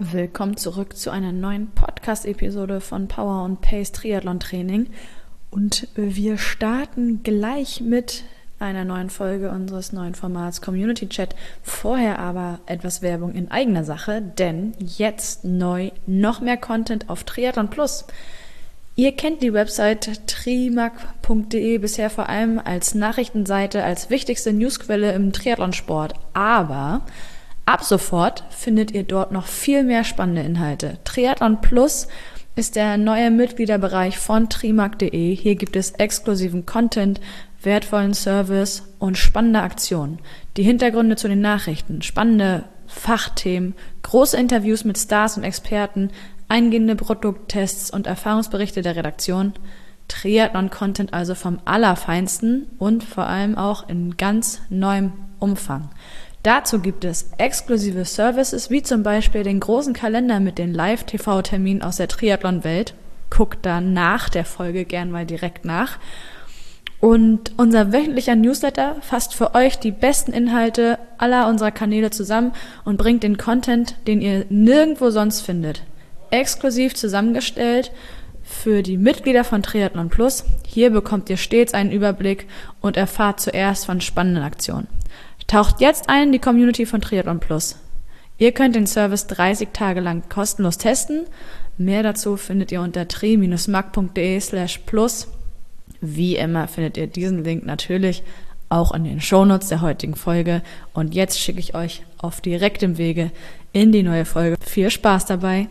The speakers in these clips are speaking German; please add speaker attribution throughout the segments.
Speaker 1: Willkommen zurück zu einer neuen Podcast-Episode von Power und Pace Triathlon Training. Und wir starten gleich mit einer neuen Folge unseres neuen Formats Community Chat. Vorher aber etwas Werbung in eigener Sache, denn jetzt neu noch mehr Content auf Triathlon Plus. Ihr kennt die Website trimac.de bisher vor allem als Nachrichtenseite, als wichtigste Newsquelle im Triathlonsport, aber ab sofort findet ihr dort noch viel mehr spannende Inhalte. Triathlon Plus ist der neue Mitgliederbereich von trimac.de. Hier gibt es exklusiven Content, wertvollen Service und spannende Aktionen. Die Hintergründe zu den Nachrichten, spannende Fachthemen, große Interviews mit Stars und Experten, eingehende Produkttests und Erfahrungsberichte der Redaktion. Triathlon-Content also vom Allerfeinsten und vor allem auch in ganz neuem Umfang. Dazu gibt es exklusive Services, wie zum Beispiel den großen Kalender mit den Live-TV-Terminen aus der Triathlon-Welt. Guckt da nach der Folge gern mal direkt nach. Und unser wöchentlicher Newsletter fasst für euch die besten Inhalte aller unserer Kanäle zusammen und bringt den Content, den ihr nirgendwo sonst findet. Exklusiv zusammengestellt für die Mitglieder von Triathlon Plus. Hier bekommt ihr stets einen Überblick und erfahrt zuerst von spannenden Aktionen. Taucht jetzt ein in die Community von Triathlon Plus. Ihr könnt den Service 30 Tage lang kostenlos testen. Mehr dazu findet ihr unter tri-mac.de/plus. Wie immer findet ihr diesen Link natürlich auch in den Shownotes der heutigen Folge. Und jetzt schicke ich euch auf direktem Wege in die neue Folge. Viel Spaß dabei!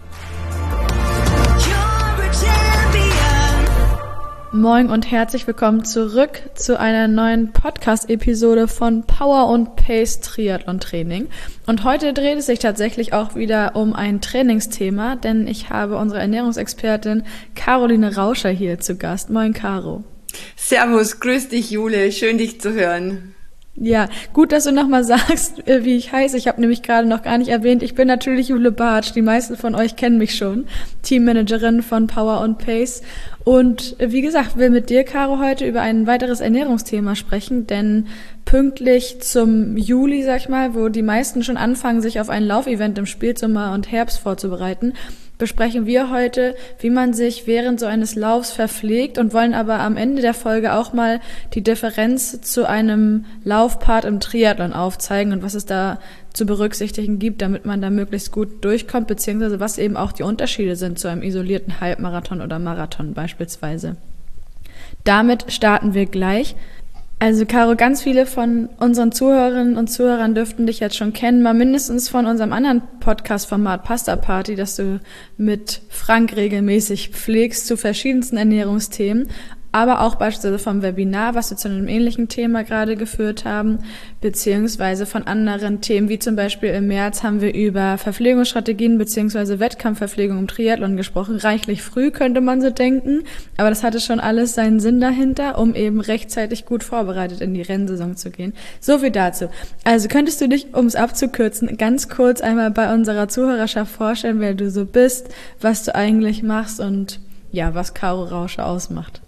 Speaker 1: Moin und herzlich willkommen zurück zu einer neuen Podcast-Episode von Power und Pace Triathlon Training. Und heute dreht es sich tatsächlich auch wieder um ein Trainingsthema, denn ich habe unsere Ernährungsexpertin Caroline Rauscher hier zu Gast. Moin, Caro.
Speaker 2: Servus, grüß dich, Jule. Schön, dich zu hören.
Speaker 1: Ja, gut, dass du nochmal sagst, wie ich heiße. Ich habe nämlich gerade noch gar nicht erwähnt, ich bin natürlich Jule Bartsch. Die meisten von euch kennen mich schon. Teammanagerin von Power und Pace. Und wie gesagt, will mit dir, Caro, heute über ein weiteres Ernährungsthema sprechen, denn pünktlich zum Juli, sag ich mal, wo die meisten schon anfangen, sich auf ein Laufevent im Spätsommer und Herbst vorzubereiten, besprechen wir heute, wie man sich während so eines Laufs verpflegt und wollen aber am Ende der Folge auch mal die Differenz zu einem Laufpart im Triathlon aufzeigen und was es da zu berücksichtigen gibt, damit man da möglichst gut durchkommt, beziehungsweise was eben auch die Unterschiede sind zu einem isolierten Halbmarathon oder Marathon beispielsweise. Damit starten wir gleich. Also Caro, ganz viele von unseren Zuhörerinnen und Zuhörern dürften dich jetzt schon kennen, mal mindestens von unserem anderen Podcast-Format Pasta Party, das du mit Frank regelmäßig pflegst zu verschiedensten Ernährungsthemen, aber auch beispielsweise vom Webinar, was wir zu einem ähnlichen Thema gerade geführt haben, beziehungsweise von anderen Themen, wie zum Beispiel im März haben wir über Verpflegungsstrategien beziehungsweise Wettkampfverpflegung im Triathlon gesprochen. Reichlich früh, könnte man so denken, aber das hatte schon alles seinen Sinn dahinter, um eben rechtzeitig gut vorbereitet in die Rennsaison zu gehen. So viel dazu. Also könntest du dich, um es abzukürzen, ganz kurz einmal bei unserer Zuhörerschaft vorstellen, wer du so bist, was du eigentlich machst und ja, was Caro Rauscher ausmacht?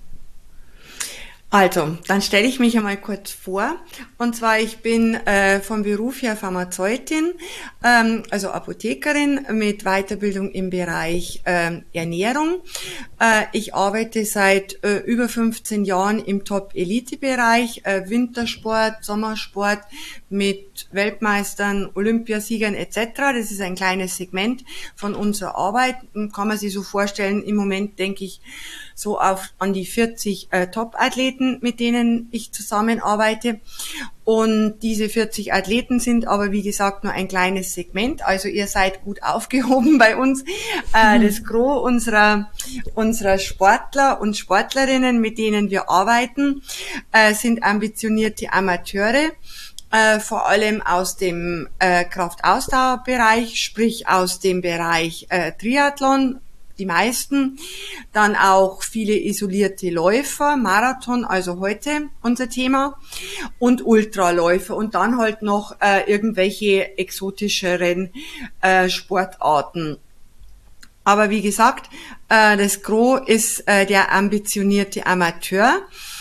Speaker 2: Also, dann stelle ich mich einmal kurz vor. Und zwar, ich bin vom Beruf her Pharmazeutin, also Apothekerin mit Weiterbildung im Bereich Ernährung. Ich arbeite seit über 15 Jahren im Top-Elite-Bereich, Wintersport, Sommersport mit Weltmeistern, Olympiasiegern etc. Das ist ein kleines Segment von unserer Arbeit. Kann man sich so vorstellen, im Moment denke ich so an die 40 Top-Athleten, mit denen ich zusammenarbeite. Und diese 40 Athleten sind aber, wie gesagt, nur ein kleines Segment. Also ihr seid gut aufgehoben bei uns. Das Gros unserer Sportler und Sportlerinnen, mit denen wir arbeiten, sind ambitionierte Amateure. Vor allem aus dem Kraftausdauerbereich, sprich aus dem Bereich Triathlon, die meisten, dann auch viele isolierte Läufer, Marathon, also heute unser Thema, und Ultraläufer und dann halt noch irgendwelche exotischeren Sportarten. Aber wie gesagt, das Gros ist der ambitionierte Amateur.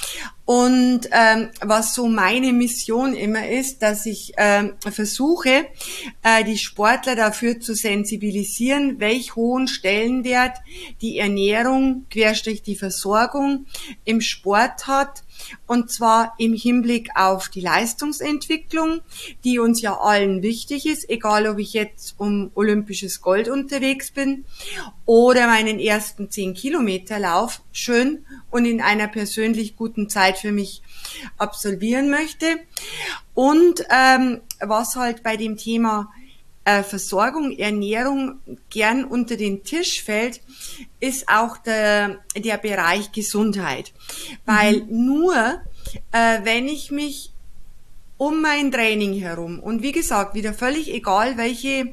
Speaker 2: Und was so meine Mission immer ist, dass ich versuche, die Sportler dafür zu sensibilisieren, welch hohen Stellenwert die Ernährung / die Versorgung im Sport hat. Und zwar im Hinblick auf die Leistungsentwicklung, die uns ja allen wichtig ist, egal ob ich jetzt um olympisches Gold unterwegs bin oder meinen ersten 10 Kilometer Lauf schön und in einer persönlich guten Zeit für mich absolvieren möchte. Und was halt bei dem Thema Versorgung, Ernährung gern unter den Tisch fällt, ist auch der Bereich Gesundheit. Weil nur, wenn ich mich um mein Training herum und wie gesagt, wieder völlig egal, welche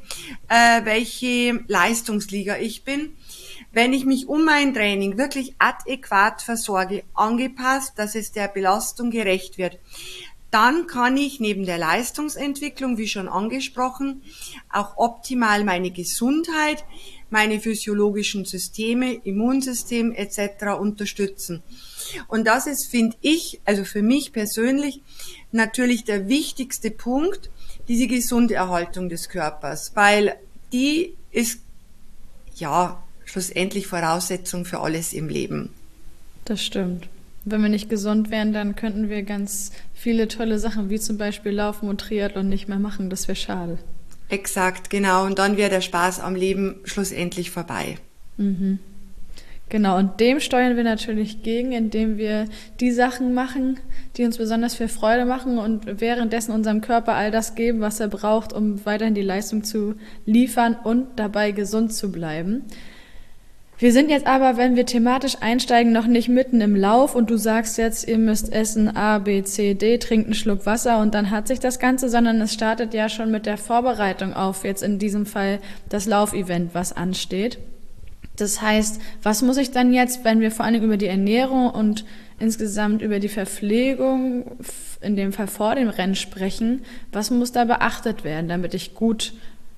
Speaker 2: Leistungsliga ich bin, wenn ich mich um mein Training wirklich adäquat versorge, angepasst, dass es der Belastung gerecht wird, dann kann ich neben der Leistungsentwicklung, wie schon angesprochen, auch optimal meine Gesundheit, meine physiologischen Systeme, Immunsystem etc. unterstützen. Und das ist, finde ich, also für mich persönlich, natürlich der wichtigste Punkt, diese gesunde Erhaltung des Körpers, weil die ist ja schlussendlich Voraussetzung für alles im Leben.
Speaker 1: Das stimmt. Wenn wir nicht gesund wären, dann könnten wir ganz viele tolle Sachen, wie zum Beispiel Laufen und Triathlon, nicht mehr machen. Das wäre schade.
Speaker 2: Exakt, genau. Und dann wäre der Spaß am Leben schlussendlich vorbei.
Speaker 1: Mhm. Genau, und dem steuern wir natürlich gegen, indem wir die Sachen machen, die uns besonders viel Freude machen und währenddessen unserem Körper all das geben, was er braucht, um weiterhin die Leistung zu liefern und dabei gesund zu bleiben. Wir sind jetzt aber, wenn wir thematisch einsteigen, noch nicht mitten im Lauf und du sagst jetzt, ihr müsst essen A, B, C, D, trinkt einen Schluck Wasser und dann hat sich das Ganze, sondern es startet ja schon mit der Vorbereitung auf jetzt in diesem Fall das Laufevent, was ansteht. Das heißt, was muss ich dann jetzt, wenn wir vor allem über die Ernährung und insgesamt über die Verpflegung, in dem Fall vor dem Rennen sprechen, was muss da beachtet werden, damit ich gut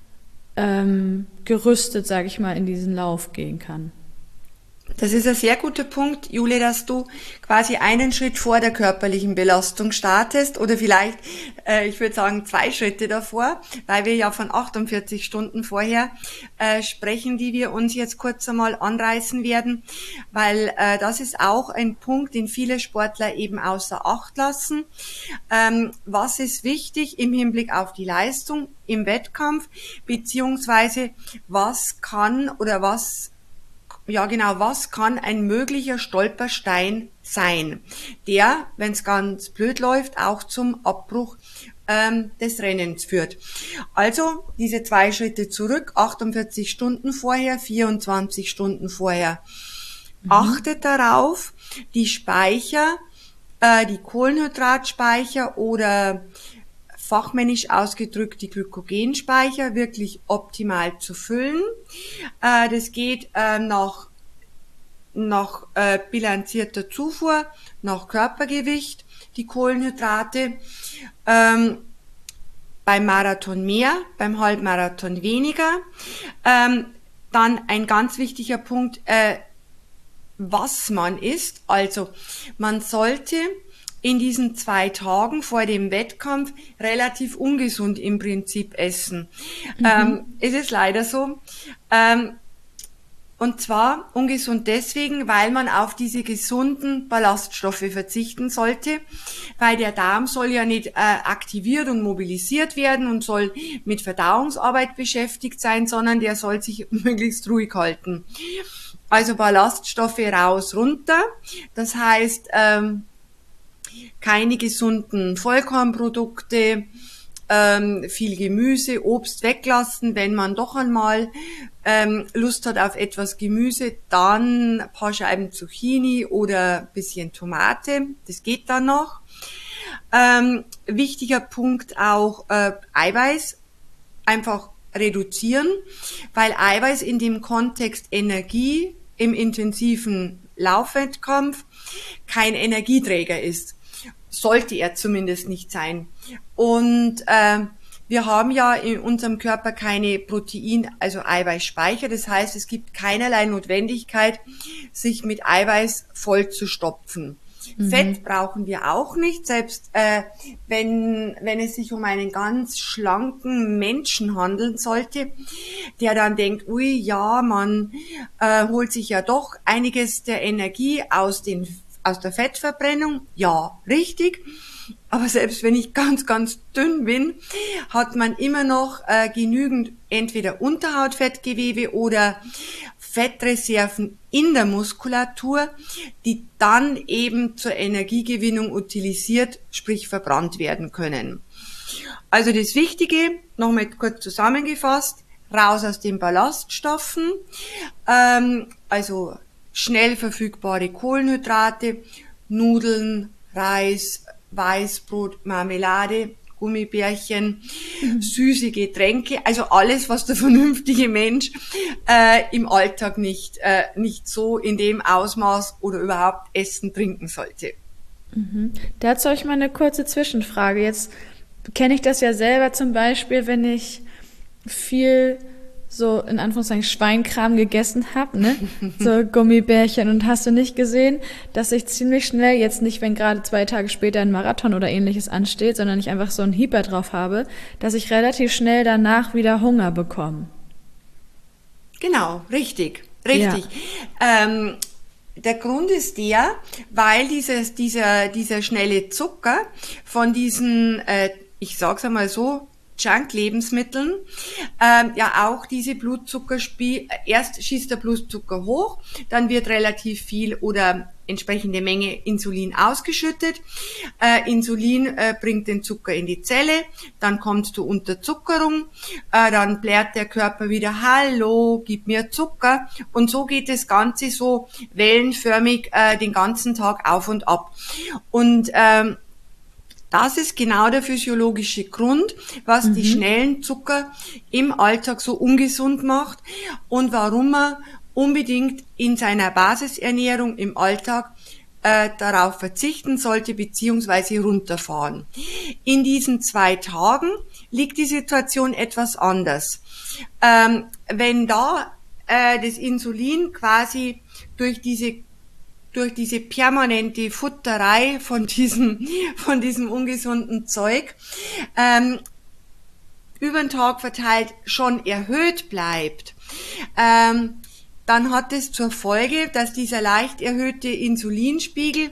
Speaker 1: gerüstet, sage ich mal, in diesen Lauf gehen kann?
Speaker 2: Das ist ein sehr guter Punkt, Jule, dass du quasi einen Schritt vor der körperlichen Belastung startest oder vielleicht, ich würde sagen, 2 Schritte davor, weil wir ja von 48 Stunden vorher sprechen, die wir uns jetzt kurz einmal anreißen werden, weil das ist auch ein Punkt, den viele Sportler eben außer Acht lassen. Was ist wichtig im Hinblick auf die Leistung im Wettkampf, beziehungsweise was kann ein möglicher Stolperstein sein, der, wenn es ganz blöd läuft, auch zum Abbruch des Rennens führt. Also diese 2 Schritte zurück, 48 Stunden vorher, 24 Stunden vorher. Achtet darauf, die Speicher, die Kohlenhydratspeicher oder fachmännisch ausgedrückt die Glykogenspeicher wirklich optimal zu füllen. Das geht nach bilanzierter Zufuhr, nach Körpergewicht, die Kohlenhydrate. Beim Marathon mehr, beim Halbmarathon weniger. Dann ein ganz wichtiger Punkt, was man isst. Also man sollte in diesen 2 Tagen vor dem Wettkampf relativ ungesund im Prinzip essen. Es ist leider so. Und zwar ungesund deswegen, weil man auf diese gesunden Ballaststoffe verzichten sollte, weil der Darm soll ja nicht aktiviert und mobilisiert werden und soll mit Verdauungsarbeit beschäftigt sein, sondern der soll sich möglichst ruhig halten. Also Ballaststoffe raus, runter. Das heißt, keine gesunden Vollkornprodukte, viel Gemüse, Obst weglassen. Wenn man doch einmal Lust hat auf etwas Gemüse, dann ein paar Scheiben Zucchini oder ein bisschen Tomate. Das geht dann noch. Wichtiger Punkt auch Eiweiß einfach reduzieren, weil Eiweiß in dem Kontext Energie im intensiven Laufwettkampf kein Energieträger ist. Sollte er zumindest nicht sein. Und wir haben ja in unserem Körper keine also Eiweißspeicher. Das heißt, es gibt keinerlei Notwendigkeit, sich mit Eiweiß voll zu stopfen. Fett brauchen wir auch nicht, selbst wenn es sich um einen ganz schlanken Menschen handeln sollte, der dann denkt, ui, ja, man holt sich ja doch einiges der Energie aus der Fettverbrennung. Ja, richtig. Aber selbst wenn ich ganz, ganz dünn bin, hat man immer noch genügend entweder Unterhautfettgewebe oder Fettreserven in der Muskulatur, die dann eben zur Energiegewinnung utilisiert, sprich verbrannt werden können. Also das Wichtige, nochmal kurz zusammengefasst, raus aus den Ballaststoffen, also schnell verfügbare Kohlenhydrate, Nudeln, Reis, Weißbrot, Marmelade, Gummibärchen, süße Getränke, also alles, was der vernünftige Mensch im Alltag nicht so in dem Ausmaß oder überhaupt essen, trinken sollte.
Speaker 1: Dazu habe ich mal eine kurze Zwischenfrage. Jetzt kenne ich das ja selber zum Beispiel, wenn ich viel so in Anführungszeichen Schweinkram gegessen habe, ne? So Gummibärchen, und hast du nicht gesehen, dass ich ziemlich schnell, jetzt nicht, wenn gerade 2 Tage später ein Marathon oder ähnliches ansteht, sondern ich einfach so einen Hyper drauf habe, dass ich relativ schnell danach wieder Hunger bekomme.
Speaker 2: Genau, richtig. Ja. Der Grund ist weil dieser schnelle Zucker von diesen, ich sag's einmal so, Junk-Lebensmitteln, ja auch diese erst schießt der Blutzucker hoch, dann wird relativ viel oder entsprechende Menge Insulin ausgeschüttet. Insulin bringt den Zucker in die Zelle, dann kommt zur Unterzuckerung, dann blärt der Körper wieder, hallo, gib mir Zucker, und so geht das Ganze so wellenförmig den ganzen Tag auf und ab. Und das ist genau der physiologische Grund, was die schnellen Zucker im Alltag so ungesund macht und warum man unbedingt in seiner Basisernährung im Alltag darauf verzichten sollte bzw. runterfahren. In diesen 2 Tagen liegt die Situation etwas anders. Wenn da das Insulin quasi durch diese permanente Futterei von diesem ungesunden Zeug über den Tag verteilt schon erhöht bleibt, dann hat es zur Folge, dass dieser leicht erhöhte Insulinspiegel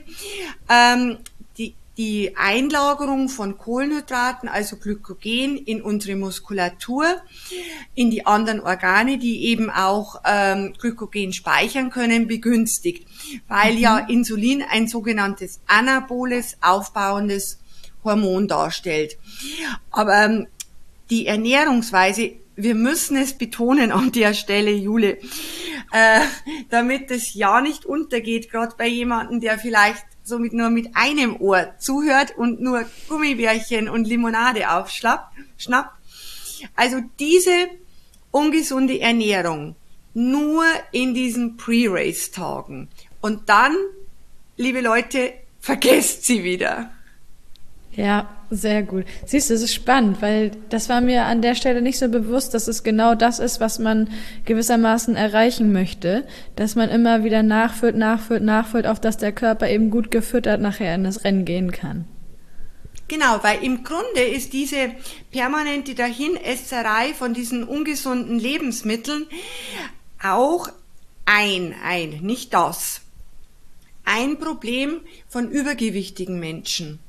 Speaker 2: die Einlagerung von Kohlenhydraten, also Glykogen, in unsere Muskulatur, in die anderen Organe, die eben auch Glykogen speichern können, begünstigt, weil ja Insulin ein sogenanntes anaboles, aufbauendes Hormon darstellt. Aber die Ernährungsweise, wir müssen es betonen an der Stelle, Jule, damit das ja nicht untergeht, gerade bei jemandem, der vielleicht nur mit einem Ohr zuhört und nur Gummibärchen und Limonade aufschnappt. Also diese ungesunde Ernährung nur in diesen Pre-Race-Tagen. Und dann, liebe Leute, vergesst sie wieder.
Speaker 1: Ja, sehr gut. Siehst du, das ist spannend, weil das war mir an der Stelle nicht so bewusst, dass es genau das ist, was man gewissermaßen erreichen möchte, dass man immer wieder nachfüllt, auf dass der Körper eben gut gefüttert nachher in das Rennen gehen kann.
Speaker 2: Genau, weil im Grunde ist diese permanente Dahinesserei von diesen ungesunden Lebensmitteln auch nicht das, ein Problem von übergewichtigen Menschen.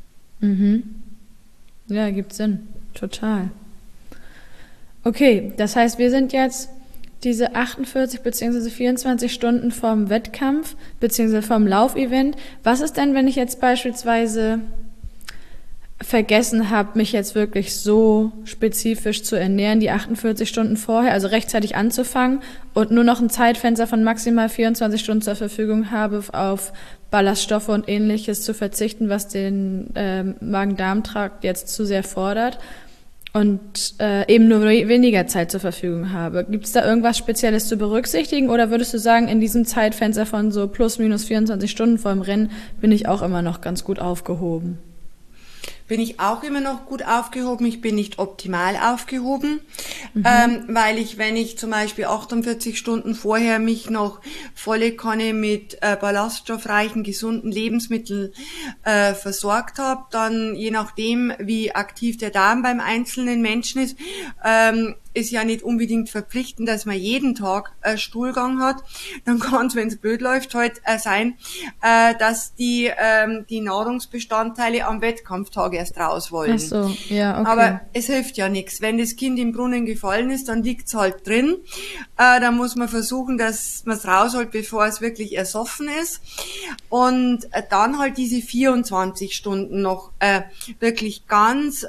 Speaker 1: Ja, gibt Sinn. Total. Okay, das heißt, wir sind jetzt diese 48 bzw. 24 Stunden vorm Wettkampf bzw. vorm Laufevent. Was ist denn, wenn ich jetzt beispielsweise vergessen habe, mich jetzt wirklich so spezifisch zu ernähren, die 48 Stunden vorher, also rechtzeitig anzufangen und nur noch ein Zeitfenster von maximal 24 Stunden zur Verfügung habe, auf Ballaststoffe und Ähnliches zu verzichten, was den Magen-Darm-Trakt jetzt zu sehr fordert und eben nur weniger Zeit zur Verfügung habe. Gibt es da irgendwas Spezielles zu berücksichtigen oder würdest du sagen, in diesem Zeitfenster von so plus minus 24 Stunden vor dem Rennen bin ich auch immer noch ganz gut aufgehoben?
Speaker 2: bin ich auch immer noch gut aufgehoben. Ich bin nicht optimal aufgehoben, weil wenn ich zum Beispiel 48 Stunden vorher mich noch volle Kanne mit ballaststoffreichen, gesunden Lebensmitteln versorgt habe, dann je nachdem, wie aktiv der Darm beim einzelnen Menschen ist ja nicht unbedingt verpflichtend, dass man jeden Tag Stuhlgang hat. Dann kann es, wenn es blöd läuft, halt sein, dass die Nahrungsbestandteile am Wettkampftag erst raus wollen.
Speaker 1: Ach so, ja, okay.
Speaker 2: Aber es hilft ja nichts. Wenn das Kind im Brunnen gefallen ist, dann liegt's halt drin. Dann muss man versuchen, dass man es rausholt, bevor es wirklich ersoffen ist. Und dann halt diese 24 Stunden noch wirklich ganz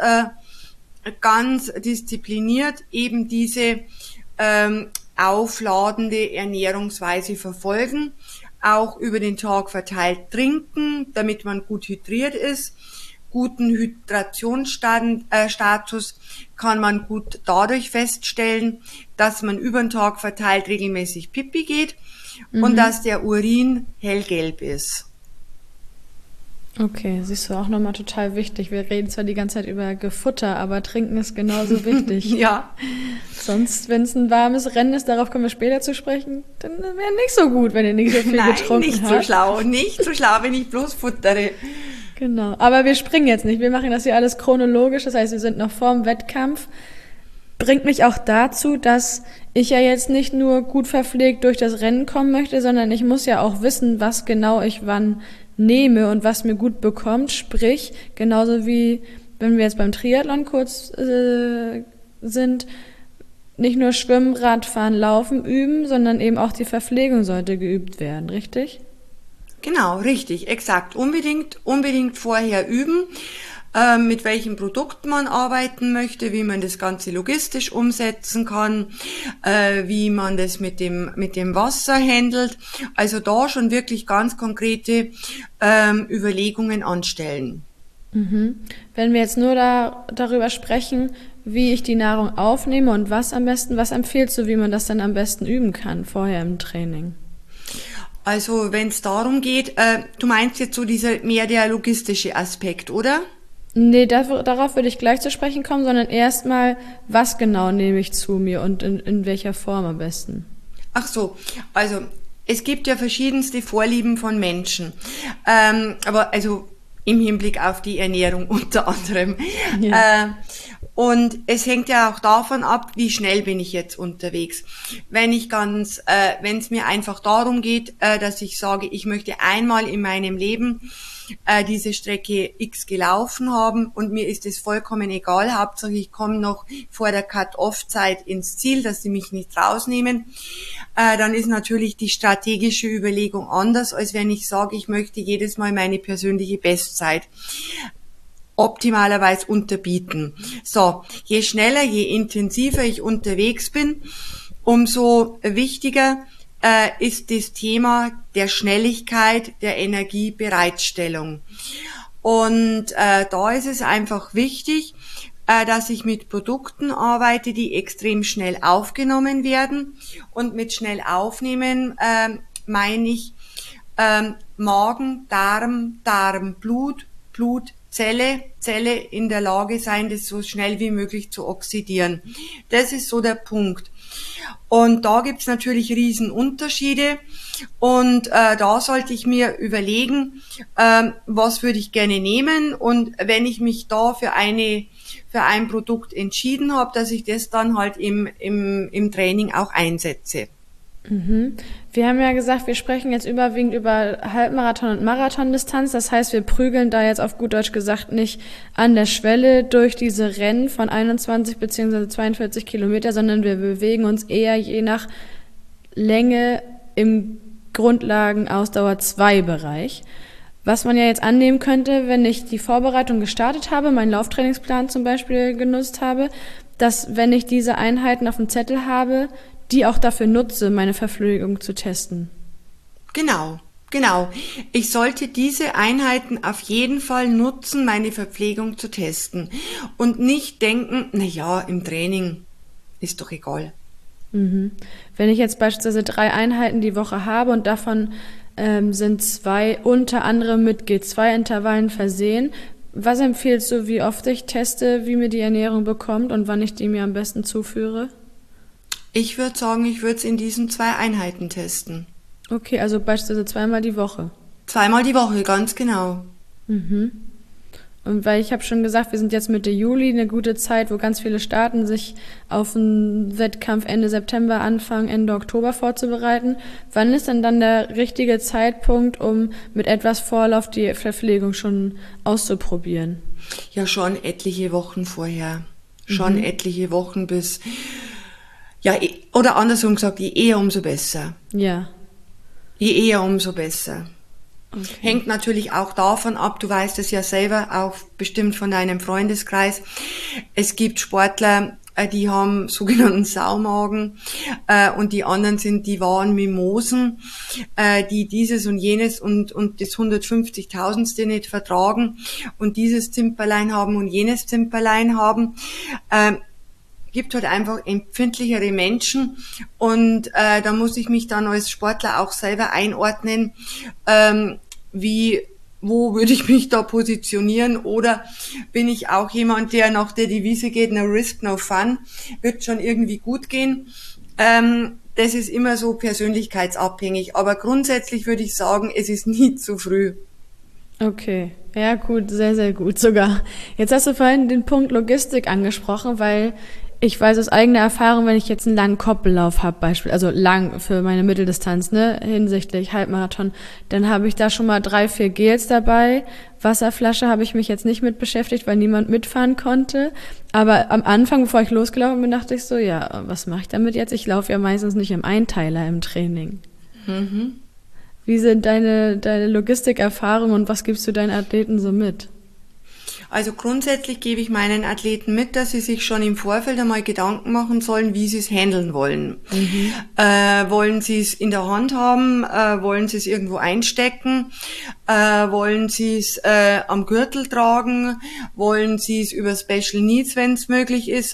Speaker 2: diszipliniert eben diese aufladende Ernährungsweise verfolgen, auch über den Tag verteilt trinken, damit man gut hydriert ist. Guten Hydrationsstatus kann man gut dadurch feststellen, dass man über den Tag verteilt regelmäßig Pipi geht und dass der Urin hellgelb ist.
Speaker 1: Okay, siehst du, auch nochmal total wichtig. Wir reden zwar die ganze Zeit über Gefutter, aber Trinken ist genauso wichtig.
Speaker 2: Ja.
Speaker 1: Sonst, wenn es ein warmes Rennen ist, darauf kommen wir später zu sprechen, dann wäre nicht so gut, wenn ihr nicht so viel getrunken habt.
Speaker 2: Nicht so schlau, wenn ich bloß futtere.
Speaker 1: Genau, aber wir springen jetzt nicht. Wir machen das hier alles chronologisch, das heißt, wir sind noch vorm Wettkampf. Bringt mich auch dazu, dass ich ja jetzt nicht nur gut verpflegt durch das Rennen kommen möchte, sondern ich muss ja auch wissen, was genau ich wann nehme und was mir gut bekommt. Sprich, genauso wie wenn wir jetzt beim Triathlon kurz sind, nicht nur Schwimmen, Radfahren, Laufen üben, sondern eben auch die Verpflegung sollte geübt werden, richtig?
Speaker 2: Genau, richtig, exakt. Unbedingt vorher üben, mit welchen Produkten man arbeiten möchte, wie man das Ganze logistisch umsetzen kann, wie man das mit dem Wasser handelt. Also da schon wirklich ganz konkrete Überlegungen anstellen.
Speaker 1: Wenn wir jetzt nur darüber sprechen, wie ich die Nahrung aufnehme und was empfiehlst du, wie man das dann am besten üben kann vorher im Training?
Speaker 2: Also wenn es darum geht, du meinst jetzt so mehr der logistische Aspekt, oder?
Speaker 1: Nee, darauf würde ich gleich zu sprechen kommen, sondern erstmal, was genau nehme ich zu mir und in welcher Form am besten?
Speaker 2: Ach so, also es gibt ja verschiedenste Vorlieben von Menschen, aber also im Hinblick auf die Ernährung unter anderem. Ja. Und es hängt ja auch davon ab, wie schnell bin ich jetzt unterwegs. Wenn es mir einfach darum geht, dass ich sage, ich möchte einmal in meinem Leben diese Strecke X gelaufen haben und mir ist es vollkommen egal, Hauptsache ich komme noch vor der Cut-Off-Zeit ins Ziel, dass sie mich nicht rausnehmen, dann ist natürlich die strategische Überlegung anders, als wenn ich sage, ich möchte jedes Mal meine persönliche Bestzeit optimalerweise unterbieten. So, je schneller, je intensiver ich unterwegs bin, umso wichtiger ist das Thema der Schnelligkeit der Energiebereitstellung. Und da ist es einfach wichtig, dass ich mit Produkten arbeite, die extrem schnell aufgenommen werden. Und mit schnell aufnehmen meine ich Magen, Darm, Blut, Zelle in der Lage sein, das so schnell wie möglich zu oxidieren. Das ist so der Punkt. Und da gibt's natürlich Riesenunterschiede und da sollte ich mir überlegen, was würde ich gerne nehmen und wenn ich mich da für ein Produkt entschieden habe, dass ich das dann halt im Training auch einsetze.
Speaker 1: Wir haben ja gesagt, wir sprechen jetzt überwiegend über Halbmarathon und Marathondistanz. Das heißt, wir prügeln da jetzt auf gut Deutsch gesagt nicht an der Schwelle durch diese Rennen von 21 bzw. 42 Kilometer, sondern wir bewegen uns eher je nach Länge im Grundlagen-Ausdauer-2-Bereich. Was man ja jetzt annehmen könnte, wenn ich die Vorbereitung gestartet habe, meinen Lauftrainingsplan zum Beispiel genutzt habe, dass wenn ich diese Einheiten auf dem Zettel habe, die auch dafür nutze, meine Verpflegung zu testen.
Speaker 2: Genau. Ich sollte diese Einheiten auf jeden Fall nutzen, meine Verpflegung zu testen. Und nicht denken, im Training ist doch egal.
Speaker 1: Wenn ich jetzt beispielsweise 3 Einheiten die Woche habe und davon sind 2 unter anderem mit G2-Intervallen versehen, Was empfiehlst du, wie oft ich teste, wie mir die Ernährung bekommt und wann ich die mir am besten zuführe?
Speaker 2: Ich würde sagen, ich würde es in diesen 2 Einheiten testen.
Speaker 1: Okay, also beispielsweise 2-mal die Woche.
Speaker 2: 2-mal die Woche, ganz genau.
Speaker 1: Mhm. Und weil ich habe schon gesagt, wir sind jetzt Mitte Juli, eine gute Zeit, wo ganz viele Staaten sich auf einen Wettkampf Ende September, Anfang, Ende Oktober vorzubereiten. Wann ist denn dann der richtige Zeitpunkt, um mit etwas Vorlauf die Verpflegung schon auszuprobieren?
Speaker 2: Ja, schon etliche Wochen vorher. Schon etliche Wochen bis, ja, oder andersrum gesagt, je eher, umso besser.
Speaker 1: Ja.
Speaker 2: Je eher, umso besser.
Speaker 1: Okay.
Speaker 2: Hängt natürlich auch davon ab, du weißt es ja selber, auch bestimmt von deinem Freundeskreis. Es gibt Sportler, die haben sogenannten Saumagen, und die anderen sind die wahren Mimosen, die dieses und jenes und das 150.000ste nicht vertragen und dieses Zimperlein haben und jenes Zimperlein haben. Gibt halt einfach empfindlichere Menschen und da muss ich mich dann als Sportler auch selber einordnen, wo würde ich mich da positionieren, oder bin ich auch jemand, der nach der Devise geht, no risk, no fun, wird schon irgendwie gut gehen. Das ist immer so persönlichkeitsabhängig, aber grundsätzlich würde ich sagen, es ist nie zu früh.
Speaker 1: Okay, ja gut, sehr, sehr gut sogar. Jetzt hast du vorhin den Punkt Logistik angesprochen, weil ich weiß aus eigener Erfahrung, wenn ich jetzt einen langen Koppellauf habe, also lang für meine Mitteldistanz, ne, hinsichtlich Halbmarathon, dann habe ich da schon mal 3, 4 Gels dabei. Wasserflasche habe ich mich jetzt nicht mit beschäftigt, weil niemand mitfahren konnte. Aber am Anfang, bevor ich losgelaufen bin, dachte ich so, ja, was mache ich damit jetzt? Ich laufe ja meistens nicht im Einteiler im Training.
Speaker 2: Mhm.
Speaker 1: Wie sind deine Logistikerfahrungen und was gibst du deinen Athleten so mit?
Speaker 2: Also grundsätzlich gebe ich meinen Athleten mit, dass sie sich schon im Vorfeld einmal Gedanken machen sollen, wie sie es handeln wollen. Wollen sie es in der Hand haben? Wollen sie es irgendwo einstecken? Wollen sie es am Gürtel tragen? Wollen sie es über Special Needs, wenn es möglich ist,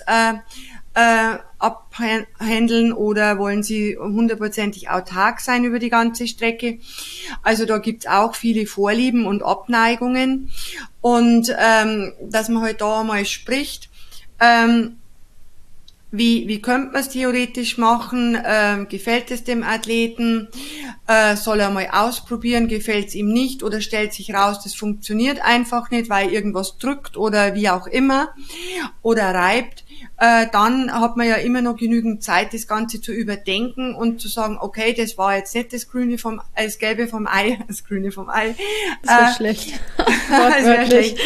Speaker 2: abhandeln, oder wollen sie 100%ig autark sein über die ganze Strecke? Also da gibt's auch viele Vorlieben und Abneigungen, und dass man halt da mal spricht, wie könnte man es theoretisch machen, gefällt es dem Athleten, soll er mal ausprobieren, gefällt es ihm nicht, oder stellt sich raus, das funktioniert einfach nicht, weil irgendwas drückt oder wie auch immer oder reibt. Dann hat man ja immer noch genügend Zeit, das Ganze zu überdenken und zu sagen, okay, das war jetzt nicht das Gelbe vom Ei, das Grüne vom Ei.
Speaker 1: Das wäre schlecht.
Speaker 2: Das wäre schlecht.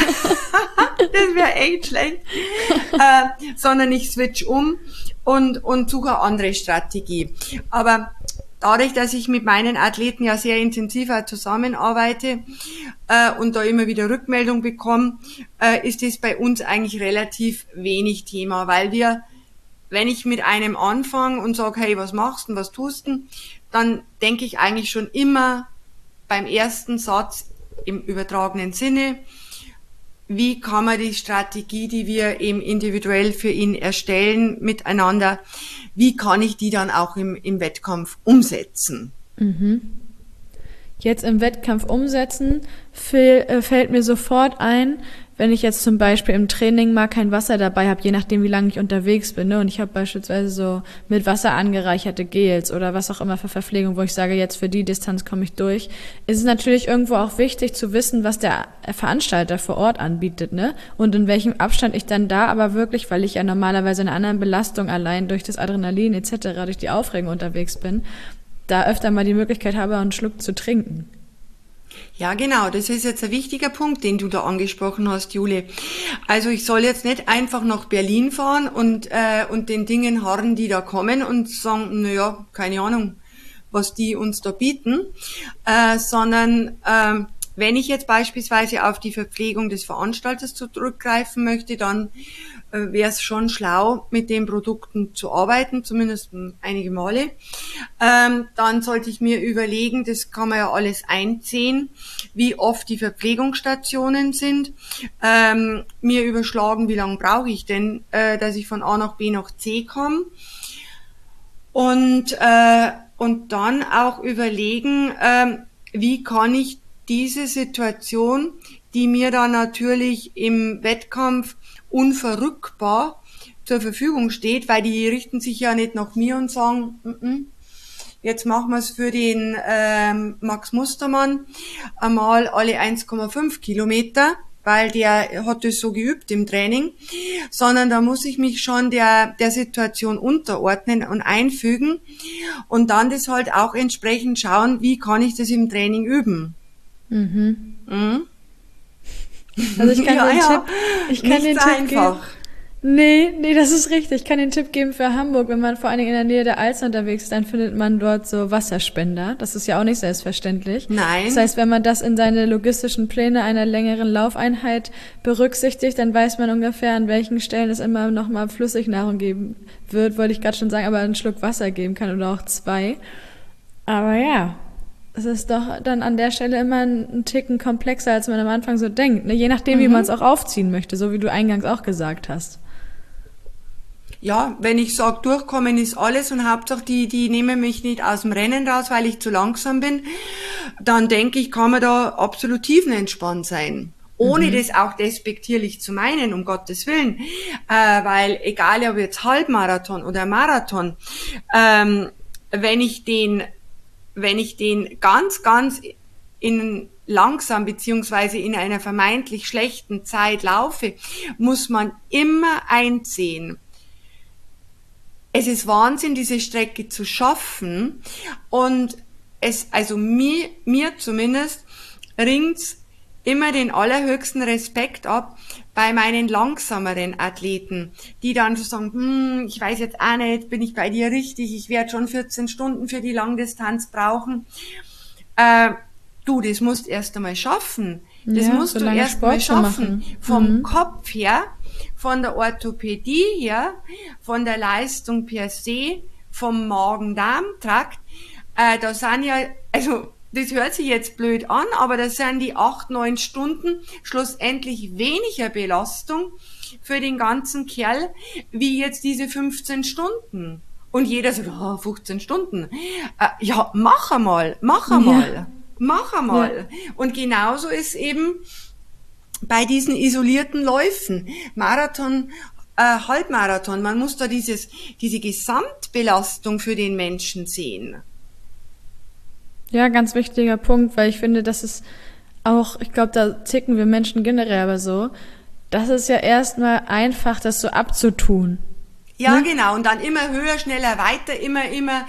Speaker 2: Das wäre echt schlecht. Sondern ich switch um und suche eine andere Strategie. Aber dadurch, dass ich mit meinen Athleten ja sehr intensiv zusammenarbeite und da immer wieder Rückmeldung bekomme, ist es bei uns eigentlich relativ wenig Thema, weil wenn ich mit einem anfange und sage, hey, was machst du, was tust du, dann denke ich eigentlich schon immer beim ersten Satz im übertragenen Sinne, wie kann man die Strategie, die wir eben individuell für ihn erstellen, miteinander, wie kann ich die dann auch im Wettkampf umsetzen?
Speaker 1: Jetzt im Wettkampf umsetzen, fällt mir sofort ein, wenn ich jetzt zum Beispiel im Training mal kein Wasser dabei habe, je nachdem wie lange ich unterwegs bin, ne? Und ich habe beispielsweise so mit Wasser angereicherte Gels oder was auch immer für Verpflegung, wo ich sage, jetzt für die Distanz komme ich durch, ist es natürlich irgendwo auch wichtig zu wissen, was der Veranstalter vor Ort anbietet, ne? Und in welchem Abstand ich dann da aber wirklich, weil ich ja normalerweise in einer anderen Belastung allein durch das Adrenalin etc., durch die Aufregung unterwegs bin, da öfter mal die Möglichkeit habe, einen Schluck zu trinken.
Speaker 2: Ja, genau, das ist jetzt ein wichtiger Punkt, den du da angesprochen hast, Jule. Also ich soll jetzt nicht einfach nach Berlin fahren und den Dingen harren, die da kommen, und sagen, naja, keine Ahnung, was die uns da bieten, sondern wenn ich jetzt beispielsweise auf die Verpflegung des Veranstalters zurückgreifen möchte, dann wäre es schon schlau, mit den Produkten zu arbeiten, zumindest einige Male. Dann sollte ich mir überlegen, das kann man ja alles einsehen, wie oft die Verpflegungsstationen sind. Mir überschlagen, wie lange brauche ich denn, dass ich von A nach B nach C komme. Und dann auch überlegen, wie kann ich diese Situation, die mir dann natürlich im Wettkampf unverrückbar zur Verfügung steht, weil die richten sich ja nicht nach mir und sagen, jetzt machen wir es für den Max Mustermann einmal alle 1,5 Kilometer, weil der hat das so geübt im Training, sondern da muss ich mich schon der Situation unterordnen und einfügen und dann das halt auch entsprechend schauen, wie kann ich das im Training üben.
Speaker 1: Mhm.
Speaker 2: Mhm.
Speaker 1: Also ich kann
Speaker 2: nicht
Speaker 1: den
Speaker 2: so
Speaker 1: Tipp
Speaker 2: einfach.
Speaker 1: geben. Nee, das ist richtig. Ich kann den Tipp geben für Hamburg. Wenn man vor allen Dingen in der Nähe der Alster unterwegs ist, dann findet man dort so Wasserspender. Das ist ja auch nicht selbstverständlich.
Speaker 2: Nein.
Speaker 1: Das heißt, wenn man das in seine logistischen Pläne einer längeren Laufeinheit berücksichtigt, dann weiß man ungefähr, an welchen Stellen es immer noch mal Flüssignahrung geben wird, wollte ich gerade schon sagen, aber einen Schluck Wasser geben kann oder auch 2. Aber ja, es ist doch dann an der Stelle immer ein Ticken komplexer, als man am Anfang so denkt. Ne? Je nachdem, wie man es auch aufziehen möchte, so wie du eingangs auch gesagt hast.
Speaker 2: Ja, wenn ich sage, durchkommen ist alles und Hauptsache die nehmen mich nicht aus dem Rennen raus, weil ich zu langsam bin, dann denke ich, kann man da absolut tiefenentspannt sein. Ohne das auch despektierlich zu meinen, um Gottes Willen. Weil egal ob jetzt Halbmarathon oder Marathon, wenn ich den ganz, ganz in langsam beziehungsweise in einer vermeintlich schlechten Zeit laufe, muss man immer einsehen. Es ist Wahnsinn, diese Strecke zu schaffen und also mir zumindest ringt's immer den allerhöchsten Respekt ab bei meinen langsameren Athleten, die dann so sagen, ich weiß jetzt auch nicht, bin ich bei dir richtig, ich werde schon 14 Stunden für die Langdistanz brauchen. Du, das musst erst einmal schaffen. Das musst du erst mal schaffen. Vom Kopf her, von der Orthopädie her, von der Leistung per se, vom Magen-Darm-Trakt. Da sind ja, also das hört sich jetzt blöd an, aber das sind die 8-9 Stunden schlussendlich weniger Belastung für den ganzen Kerl, wie jetzt diese 15 Stunden. Und jeder sagt, 15 Stunden. Ja, mach einmal. Ja. Mach einmal. Ja. Und genauso ist eben bei diesen isolierten Läufen, Marathon, Halbmarathon, man muss da diese Gesamtbelastung für den Menschen sehen.
Speaker 1: Ja, ganz wichtiger Punkt, weil ich finde, das ist auch, ich glaube, da ticken wir Menschen generell aber so, das ist ja erstmal einfach, das so abzutun.
Speaker 2: Ja, genau. Und dann immer höher, schneller, weiter, immer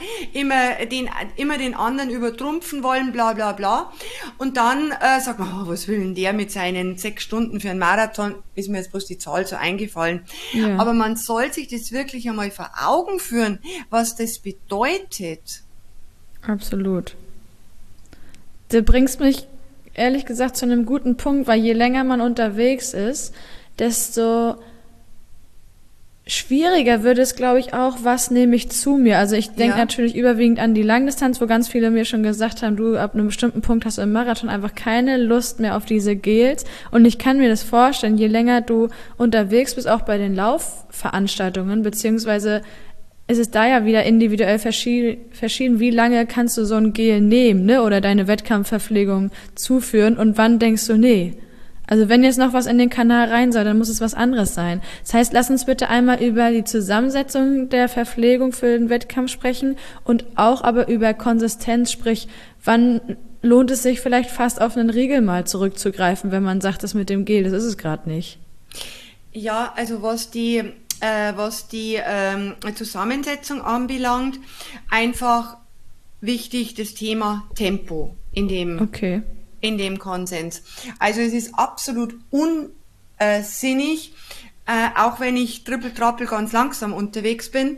Speaker 2: den anderen übertrumpfen wollen, bla, bla, bla. Und dann sagt man, was will denn der mit seinen 6 Stunden für einen Marathon? Ist mir jetzt bloß die Zahl so eingefallen. Ja. Aber man soll sich das wirklich einmal vor Augen führen, was das bedeutet.
Speaker 1: Absolut. Du bringst mich, ehrlich gesagt, zu einem guten Punkt, weil je länger man unterwegs ist, desto schwieriger wird es, glaube ich, auch, was nehme ich zu mir. Also ich denke natürlich überwiegend an die Langdistanz, wo ganz viele mir schon gesagt haben, du, ab einem bestimmten Punkt hast du im Marathon einfach keine Lust mehr auf diese Gels. Und ich kann mir das vorstellen, je länger du unterwegs bist, auch bei den Laufveranstaltungen, beziehungsweise ist es da ja wieder individuell verschieden, wie lange kannst du so ein Gel nehmen, ne, oder deine Wettkampfverpflegung zuführen und wann denkst du, nee. Also wenn jetzt noch was in den Kanal rein soll, dann muss es was anderes sein. Das heißt, lass uns bitte einmal über die Zusammensetzung der Verpflegung für den Wettkampf sprechen und auch aber über Konsistenz, sprich, wann lohnt es sich vielleicht fast auf einen Riegel mal zurückzugreifen, wenn man sagt, das mit dem Gel, das ist es gerade nicht.
Speaker 2: Ja, also was die Zusammensetzung anbelangt, einfach wichtig das Thema Tempo in dem Konsens. Also es ist absolut unsinnig, auch wenn ich trippel-trappel ganz langsam unterwegs bin,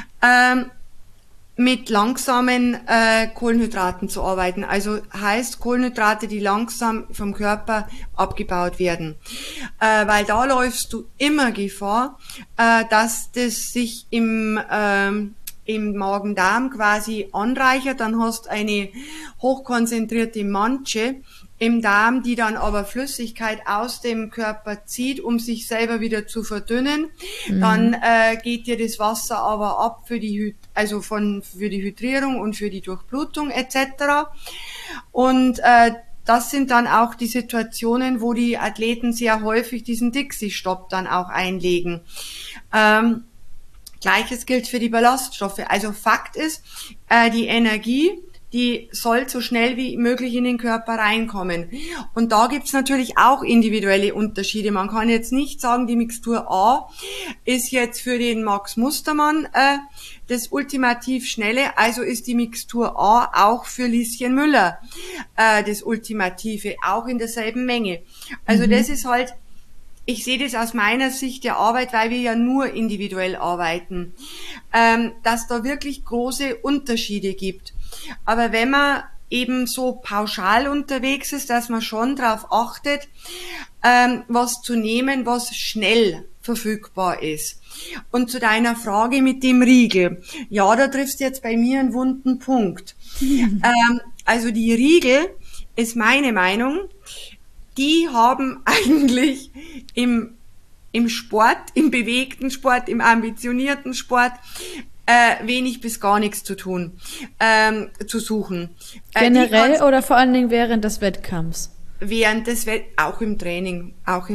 Speaker 2: mit langsamen Kohlenhydraten zu arbeiten. Also heißt Kohlenhydrate, die langsam vom Körper abgebaut werden. Weil da läufst du immer Gefahr, dass das sich im Magen-Darm quasi anreichert, dann hast eine hochkonzentrierte Manche im Darm, die dann aber Flüssigkeit aus dem Körper zieht, um sich selber wieder zu verdünnen. Dann geht dir das Wasser aber ab für die Hydrierung und für die Durchblutung etc. Und das sind dann auch die Situationen, wo die Athleten sehr häufig diesen Dixie-Stopp dann auch einlegen. Gleiches gilt für die Ballaststoffe. Also Fakt ist, die Energie, die soll so schnell wie möglich in den Körper reinkommen. Und da gibt's natürlich auch individuelle Unterschiede. Man kann jetzt nicht sagen, die Mixtur A ist jetzt für den Max Mustermann das ultimativ Schnelle, also ist die Mixtur A auch für Lieschen Müller das Ultimative, auch in derselben Menge. Also das ist halt, ich sehe das aus meiner Sicht der Arbeit, weil wir ja nur individuell arbeiten, dass da wirklich große Unterschiede gibt. Aber wenn man eben so pauschal unterwegs ist, dass man schon darauf achtet, was zu nehmen, was schnell verfügbar ist. Und zu deiner Frage mit dem Riegel. Ja, da triffst du jetzt bei mir einen wunden Punkt. Also die Riegel, ist meine Meinung, die haben eigentlich im Sport, im bewegten Sport, im ambitionierten Sport wenig bis gar nichts zu tun, zu suchen.
Speaker 1: Generell oder vor allen Dingen während des Wettkampfs?
Speaker 2: Während des auch im Training.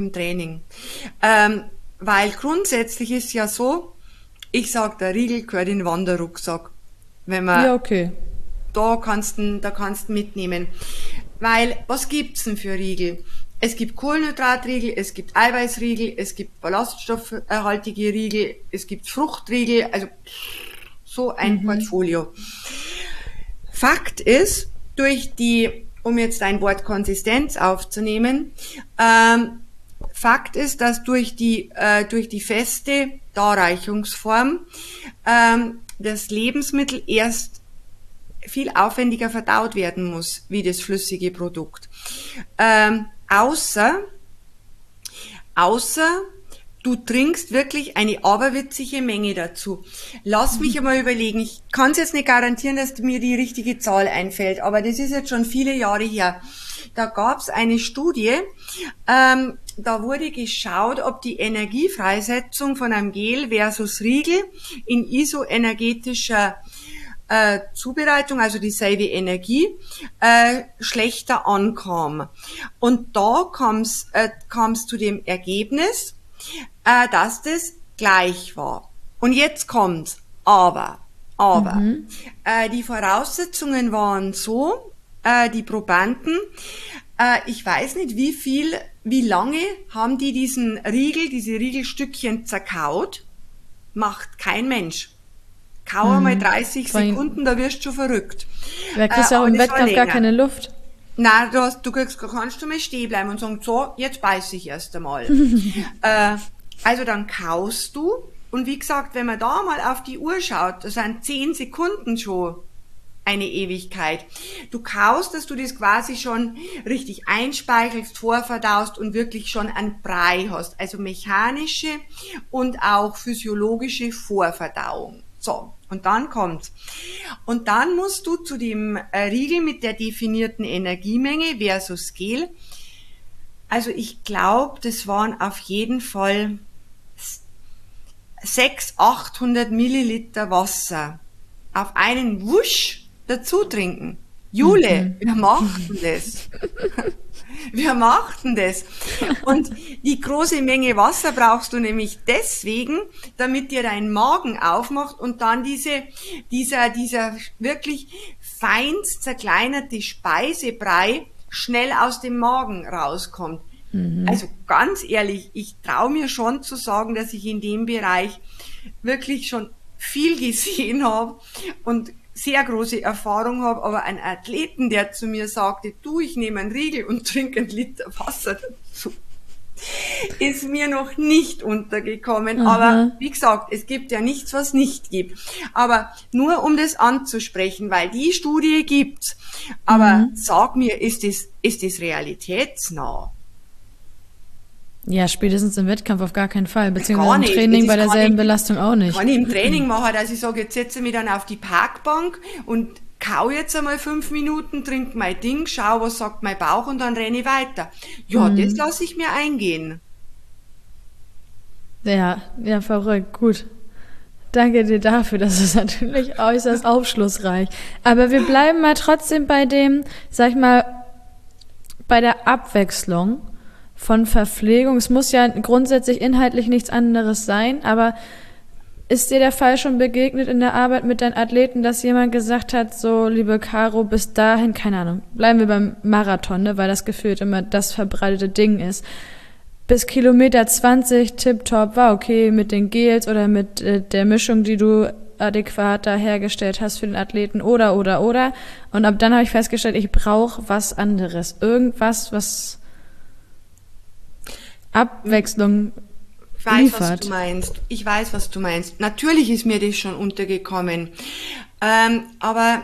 Speaker 2: Weil grundsätzlich ist ja so, ich sag, der Riegel gehört in den Wanderrucksack. Wenn man,
Speaker 1: ja, okay.
Speaker 2: Da kannst du mitnehmen. Weil, was gibt's denn für Riegel? Es gibt Kohlenhydratriegel, es gibt Eiweißriegel, es gibt ballaststoffhaltige Riegel, es gibt Fruchtriegel, also so ein Portfolio. Fakt ist, um jetzt ein Wort Konsistenz aufzunehmen, Fakt ist, dass durch die feste Darreichungsform das Lebensmittel erst viel aufwendiger verdaut werden muss, wie das flüssige Produkt. Außer du trinkst wirklich eine aberwitzige Menge dazu. Lass mich einmal überlegen. Ich kann es jetzt nicht garantieren, dass mir die richtige Zahl einfällt, aber das ist jetzt schon viele Jahre her. Da gab es eine Studie, da wurde geschaut, ob die Energiefreisetzung von einem Gel versus Riegel in isoenergetischer Zubereitung, also dieselbe Energie, schlechter ankam. Und da kam's zu dem Ergebnis, dass das gleich war. Und jetzt kommt's. Aber, die Voraussetzungen waren so, die Probanden, ich weiß nicht wie lange haben die diese Riegelstückchen zerkaut, macht kein Mensch. Kau einmal 30 Sekunden, da wirst du schon verrückt.
Speaker 1: Da kriegst du auch im Wettkampf gar keine Luft.
Speaker 2: Nein, kannst du mal stehen bleiben und sagen, so, jetzt beiß ich erst einmal. Also dann kaust du, und wie gesagt, wenn man da mal auf die Uhr schaut, das sind 10 Sekunden schon eine Ewigkeit. Du kaust, dass du das quasi schon richtig einspeichelst, vorverdaust und wirklich schon einen Brei hast. Also mechanische und auch physiologische Vorverdauung. So, und dann kommt's. Und dann musst du zu dem Riegel mit der definierten Energiemenge versus Gel, also ich glaube, das waren auf jeden Fall 600-800 Milliliter Wasser auf einen Wusch dazu trinken. Jule, wir machten das. Wir machten das. Und die große Menge Wasser brauchst du nämlich deswegen, damit dir dein Magen aufmacht und dann dieser wirklich feinst zerkleinerte Speisebrei schnell aus dem Magen rauskommt. Also ganz ehrlich, ich traue mir schon zu sagen, dass ich in dem Bereich wirklich schon viel gesehen habe und sehr große Erfahrung habe, aber ein Athleten, der zu mir sagte, du, ich nehme einen Riegel und trinke 1 Liter Wasser dazu, ist mir noch nicht untergekommen. Aber wie gesagt, es gibt ja nichts, was nicht gibt. Aber nur um das anzusprechen, weil die Studie gibt's. Aber sag mir, ist das realitätsnah?
Speaker 1: Ja, spätestens im Wettkampf auf gar keinen Fall, beziehungsweise im Training bei derselben Belastung auch nicht.
Speaker 2: Kann ich im Training machen, dass ich sage, jetzt setze ich mich dann auf die Parkbank und kau jetzt einmal 5 Minuten, trink mein Ding, schau, was sagt mein Bauch und dann renne ich weiter. Ja, das lasse ich mir eingehen.
Speaker 1: Ja, verrückt, gut. Danke dir dafür, das ist natürlich äußerst aufschlussreich. Aber wir bleiben mal trotzdem bei dem, sag ich mal, bei der Abwechslung von Verpflegung, es muss ja grundsätzlich inhaltlich nichts anderes sein, aber ist dir der Fall schon begegnet in der Arbeit mit deinen Athleten, dass jemand gesagt hat, so, liebe Caro, bis dahin, keine Ahnung, bleiben wir beim Marathon, ne, weil das gefühlt immer das verbreitete Ding ist. Bis Kilometer 20 tipptopp war okay mit den Gels oder mit der Mischung, die du adäquat da hergestellt hast für den Athleten oder. Und ab dann habe ich festgestellt, ich brauche was anderes. Irgendwas, was Abwechslung liefert.
Speaker 2: Ich weiß, was du meinst. Natürlich ist mir das schon untergekommen. Aber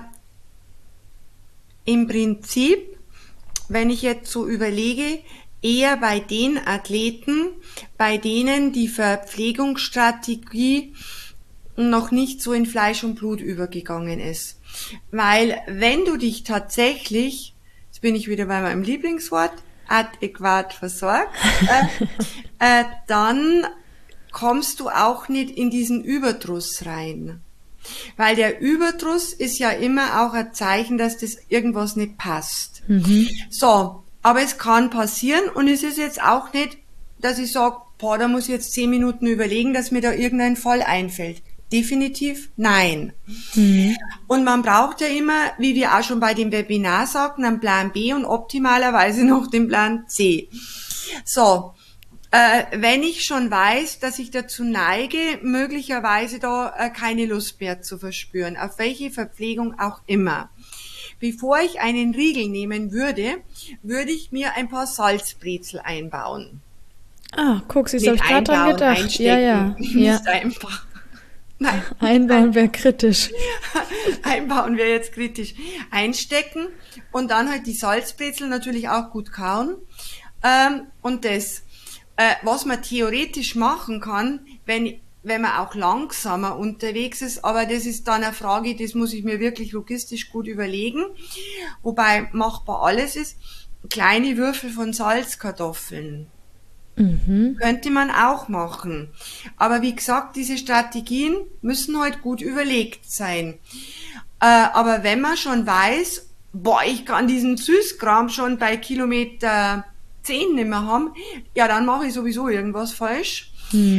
Speaker 2: im Prinzip, wenn ich jetzt so überlege, eher bei den Athleten, bei denen die Verpflegungsstrategie noch nicht so in Fleisch und Blut übergegangen ist. Weil wenn du dich tatsächlich, jetzt bin ich wieder bei meinem Lieblingswort, adäquat versorgt, dann kommst du auch nicht in diesen Überdruss rein. Weil der Überdruss ist ja immer auch ein Zeichen, dass das irgendwas nicht passt. So, aber es kann passieren und es ist jetzt auch nicht, dass ich sage, boah, da muss ich jetzt 10 Minuten überlegen, dass mir da irgendein Fall einfällt. Definitiv nein. Und man braucht ja immer, wie wir auch schon bei dem Webinar sagten, einen Plan B und optimalerweise noch den Plan C. So, wenn ich schon weiß, dass ich dazu neige, möglicherweise da keine Lust mehr zu verspüren, auf welche Verpflegung auch immer. Bevor ich einen Riegel nehmen würde, würde ich mir ein paar Salzbrezel einbauen.
Speaker 1: Ah, guck, siehst du, hab ich gerade dran gedacht. Ja.
Speaker 2: Nicht einfach. Nein.
Speaker 1: Einbauen wäre kritisch.
Speaker 2: Einbauen wäre jetzt kritisch. Einstecken und dann halt die Salzbrezel natürlich auch gut kauen. Und das, was man theoretisch machen kann, wenn man auch langsamer unterwegs ist, aber das ist dann eine Frage, das muss ich mir wirklich logistisch gut überlegen. Wobei machbar alles ist, kleine Würfel von Salzkartoffeln. Könnte man auch machen. Aber wie gesagt, diese Strategien müssen halt gut überlegt sein. Aber wenn man schon weiß, boah, ich kann diesen Süßkram schon bei Kilometer 10 nicht mehr haben, ja, dann mache ich sowieso irgendwas falsch.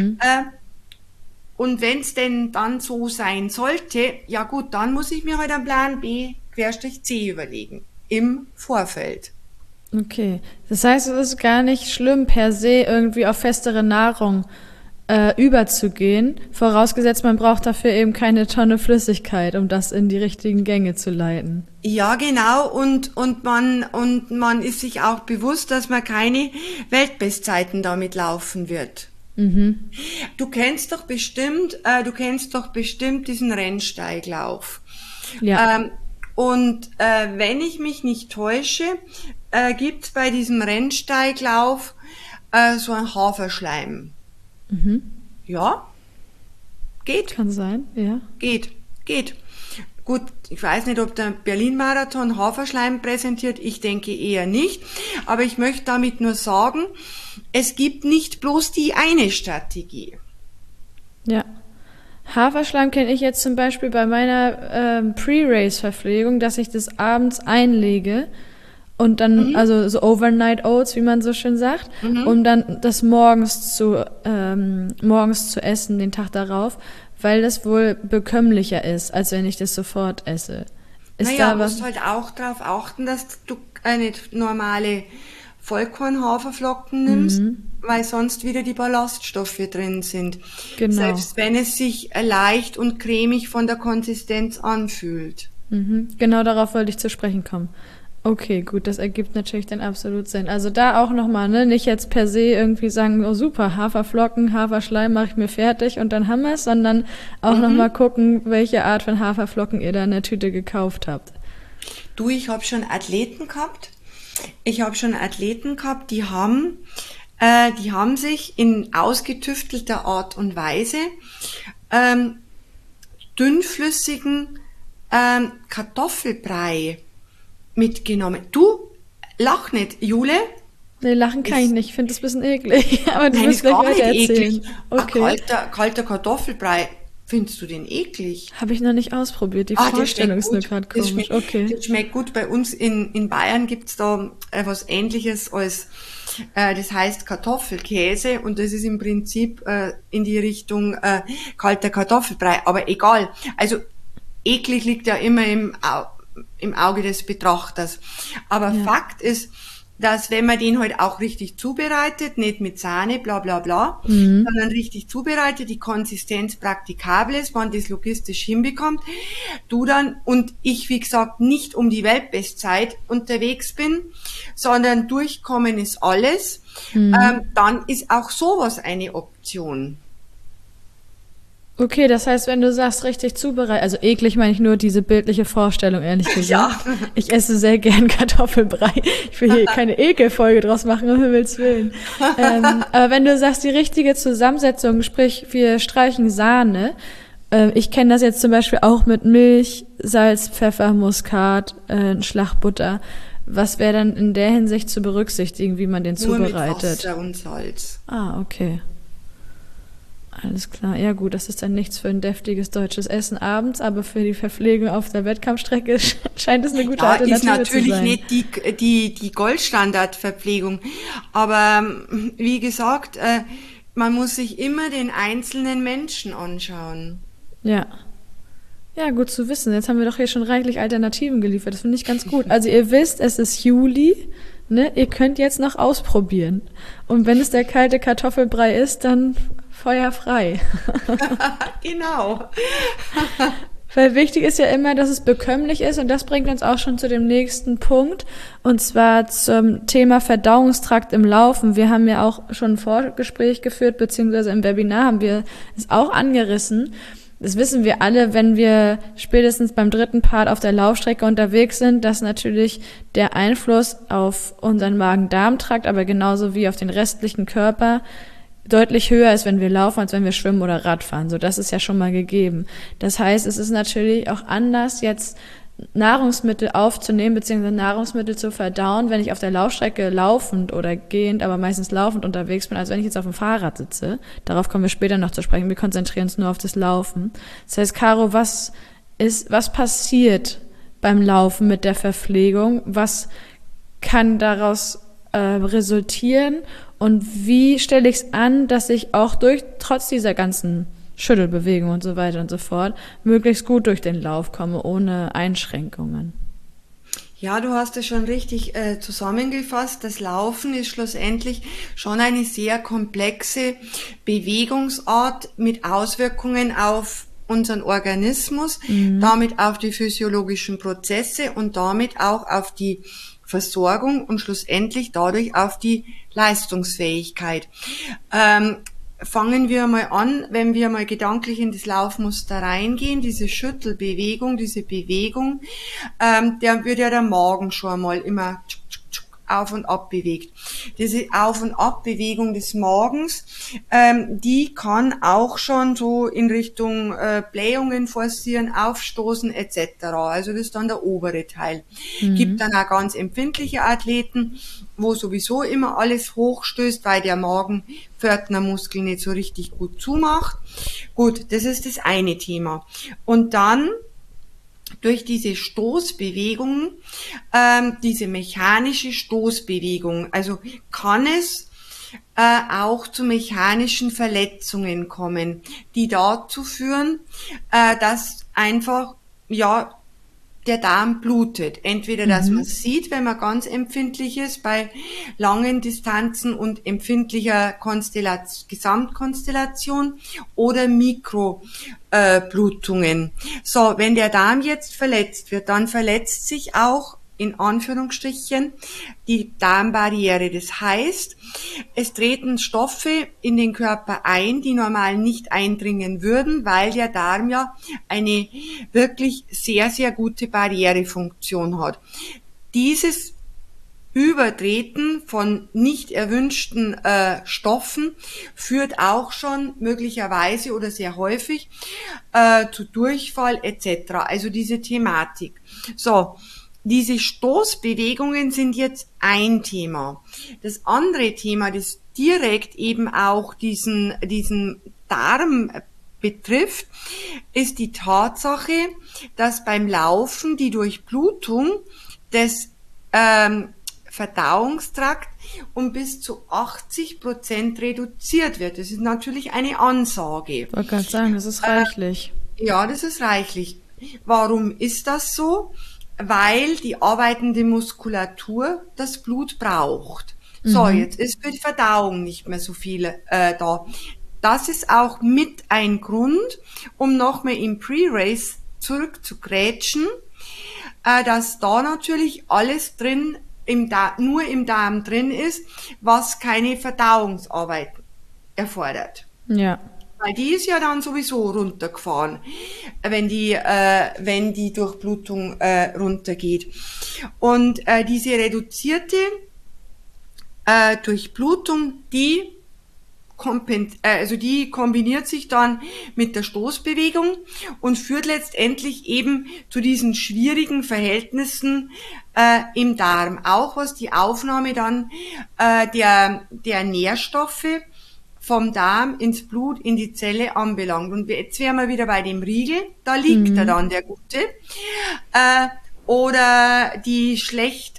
Speaker 2: Und wenn es denn dann so sein sollte, ja gut, dann muss ich mir halt einen Plan B/C überlegen. Im Vorfeld.
Speaker 1: Okay, das heißt, es ist gar nicht schlimm, per se irgendwie auf festere Nahrung überzugehen, vorausgesetzt, man braucht dafür eben keine Tonne Flüssigkeit, um das in die richtigen Gänge zu leiten.
Speaker 2: Ja, genau, und man ist sich auch bewusst, dass man keine Weltbestzeiten damit laufen wird. Du kennst doch bestimmt diesen Rennsteiglauf.
Speaker 1: Ja.
Speaker 2: Wenn ich mich nicht täusche, gibt's bei diesem Rennsteiglauf so ein Haferschleim. Ja, geht.
Speaker 1: Kann sein, ja.
Speaker 2: Geht. Gut, ich weiß nicht, ob der Berlin-Marathon Haferschleim präsentiert, ich denke eher nicht, aber ich möchte damit nur sagen, es gibt nicht bloß die eine Strategie.
Speaker 1: Ja. Haferschleim kenne ich jetzt zum Beispiel bei meiner Pre-Race-Verpflegung, dass ich das abends einlege und dann, also so Overnight Oats, wie man so schön sagt, um dann das morgens zu essen, den Tag darauf, weil das wohl bekömmlicher ist, als wenn ich das sofort esse.
Speaker 2: Du musst halt auch darauf achten, dass du nicht normale Vollkorn-Haferflocken nimmst, weil sonst wieder die Ballaststoffe drin sind.
Speaker 1: Genau.
Speaker 2: Selbst wenn es sich leicht und cremig von der Konsistenz anfühlt.
Speaker 1: Genau darauf wollte ich zu sprechen kommen. Okay, gut, das ergibt natürlich dann absolut Sinn. Also da auch nochmal, ne, nicht jetzt per se irgendwie sagen, oh super, Haferflocken, Haferschleim mache ich mir fertig und dann haben wir es, sondern auch nochmal gucken, welche Art von Haferflocken ihr da in der Tüte gekauft habt.
Speaker 2: Du, ich habe schon Athleten gehabt, die haben sich in ausgetüftelter Art und Weise dünnflüssigen Kartoffelbrei mitgenommen. Du, lach nicht, Jule.
Speaker 1: Nee, lachen kann ich nicht. Ich finde das ein bisschen eklig. Aber du
Speaker 2: Nein,
Speaker 1: musst
Speaker 2: ist
Speaker 1: gleich
Speaker 2: gar nicht
Speaker 1: weiter erzählen.
Speaker 2: eklig.
Speaker 1: Okay.
Speaker 2: Ein kalter Kartoffelbrei Findest du den eklig?
Speaker 1: Habe ich noch nicht ausprobiert. Die Vorstellung ist nur gerade komisch. Okay.
Speaker 2: Das schmeckt gut. Bei uns in Bayern gibt's da was Ähnliches als, das heißt Kartoffelkäse und das ist im Prinzip in die Richtung kalter Kartoffelbrei. Aber egal. Also eklig liegt ja immer im Auge des Betrachters. Aber Fakt ist, dass wenn man den halt auch richtig zubereitet, nicht mit Sahne, bla bla bla, sondern richtig zubereitet, die Konsistenz praktikabel ist, man das logistisch hinbekommt, du dann und ich, wie gesagt, nicht um die Weltbestzeit unterwegs bin, sondern durchkommen ist alles, dann ist auch sowas eine Option.
Speaker 1: Okay, das heißt, wenn du sagst, richtig zubereitet, also eklig meine ich nur diese bildliche Vorstellung, ehrlich gesagt.
Speaker 2: Ja.
Speaker 1: Ich esse sehr gern Kartoffelbrei. Ich will hier keine Ekelfolge draus machen, um Himmels Willen. Aber wenn du sagst, die richtige Zusammensetzung, sprich, wir streichen Sahne, ich kenne das jetzt zum Beispiel auch mit Milch, Salz, Pfeffer, Muskat, ein Schlag Butter. Was wäre dann in der Hinsicht zu berücksichtigen, wie man den zubereitet?
Speaker 2: Nur mit Wasser und Salz.
Speaker 1: Ah, okay. Alles klar. Ja gut, das ist dann nichts für ein deftiges deutsches Essen abends, aber für die Verpflegung auf der Wettkampfstrecke scheint es eine gute Alternative zu sein.
Speaker 2: Ist natürlich nicht die Goldstandardverpflegung, aber wie gesagt, man muss sich immer den einzelnen Menschen anschauen.
Speaker 1: Ja. Ja, gut zu wissen. Jetzt haben wir doch hier schon reichlich Alternativen geliefert. Das finde ich ganz gut. Also ihr wisst, es ist Juli, ne? Ihr könnt jetzt noch ausprobieren. Und wenn es der kalte Kartoffelbrei ist, dann Feuer frei.
Speaker 2: Genau.
Speaker 1: Weil wichtig ist ja immer, dass es bekömmlich ist und das bringt uns auch schon zu dem nächsten Punkt und zwar zum Thema Verdauungstrakt im Laufen. Wir haben ja auch schon ein Vorgespräch geführt, beziehungsweise im Webinar haben wir es auch angerissen. Das wissen wir alle, wenn wir spätestens beim 3. Part auf der Laufstrecke unterwegs sind, dass natürlich der Einfluss auf unseren Magen-Darm-Trakt, aber genauso wie auf den restlichen Körper deutlich höher ist, wenn wir laufen, als wenn wir schwimmen oder Radfahren. So, das ist ja schon mal gegeben. Das heißt, es ist natürlich auch anders, jetzt Nahrungsmittel aufzunehmen, beziehungsweise Nahrungsmittel zu verdauen, wenn ich auf der Laufstrecke laufend oder gehend, aber meistens laufend unterwegs bin, als wenn ich jetzt auf dem Fahrrad sitze. Darauf kommen wir später noch zu sprechen. Wir konzentrieren uns nur auf das Laufen. Das heißt, Caro, was passiert beim Laufen mit der Verpflegung? Was kann daraus resultieren? Und wie stelle ich es an, dass ich auch trotz dieser ganzen Schüttelbewegung und so weiter und so fort, möglichst gut durch den Lauf komme, ohne Einschränkungen?
Speaker 2: Ja, du hast es schon richtig zusammengefasst. Das Laufen ist schlussendlich schon eine sehr komplexe Bewegungsart mit Auswirkungen auf unseren Organismus, damit auf die physiologischen Prozesse und damit auch auf die Versorgung und schlussendlich dadurch auf die Leistungsfähigkeit. Fangen wir mal an, wenn wir mal gedanklich in das Laufmuster reingehen, diese Schüttelbewegung, diese Bewegung, der wird ja der Magen schon mal immer auf und ab bewegt. Diese Auf- und Abbewegung des Magens, die kann auch schon so in Richtung Blähungen forcieren, Aufstoßen etc. Also das ist dann der obere Teil. Gibt dann auch ganz empfindliche Athleten, wo sowieso immer alles hochstößt, weil der Magenpförtnermuskel nicht so richtig gut zumacht. Gut, das ist das eine Thema. Und dann durch diese Stoßbewegung, diese mechanische Stoßbewegung, also kann es auch zu mechanischen Verletzungen kommen, die dazu führen, dass einfach, ja, der Darm blutet. Entweder, dass man es sieht, wenn man ganz empfindlich ist bei langen Distanzen und empfindlicher Gesamtkonstellation oder Mikroblutungen. So, wenn der Darm jetzt verletzt wird, dann verletzt sich auch in Anführungsstrichen die Darmbarriere. Das heißt, es treten Stoffe in den Körper ein, die normal nicht eindringen würden, weil der Darm ja eine wirklich sehr, sehr gute Barrierefunktion hat. Dieses Übertreten von nicht erwünschten Stoffen führt auch schon möglicherweise oder sehr häufig zu Durchfall etc. Also diese Thematik. So. Diese Stoßbewegungen sind jetzt ein Thema. Das andere Thema, das direkt eben auch diesen Darm betrifft, ist die Tatsache, dass beim Laufen die Durchblutung des Verdauungstrakt um bis zu 80% reduziert wird. Das ist natürlich eine Ansage.
Speaker 1: Ich wollte gerade sagen, das ist reichlich.
Speaker 2: Ja, das ist reichlich. Warum ist das so? Weil die arbeitende Muskulatur das Blut braucht. So, jetzt ist für die Verdauung nicht mehr so viel da. Das ist auch mit ein Grund, um nochmal im Pre-Race zurückzugrätschen, dass da natürlich alles drin, nur im Darm drin ist, was keine Verdauungsarbeit erfordert.
Speaker 1: Ja.
Speaker 2: Weil die ist ja dann sowieso runtergefahren, wenn die Durchblutung runtergeht. Und diese reduzierte Durchblutung, die kombiniert sich dann mit der Stoßbewegung und führt letztendlich eben zu diesen schwierigen Verhältnissen im Darm. Auch was die Aufnahme dann der Nährstoffe vom Darm ins Blut, in die Zelle anbelangt. Und jetzt wären wir wieder bei dem Riegel, da liegt er dann, der Gute. Oder die schlecht,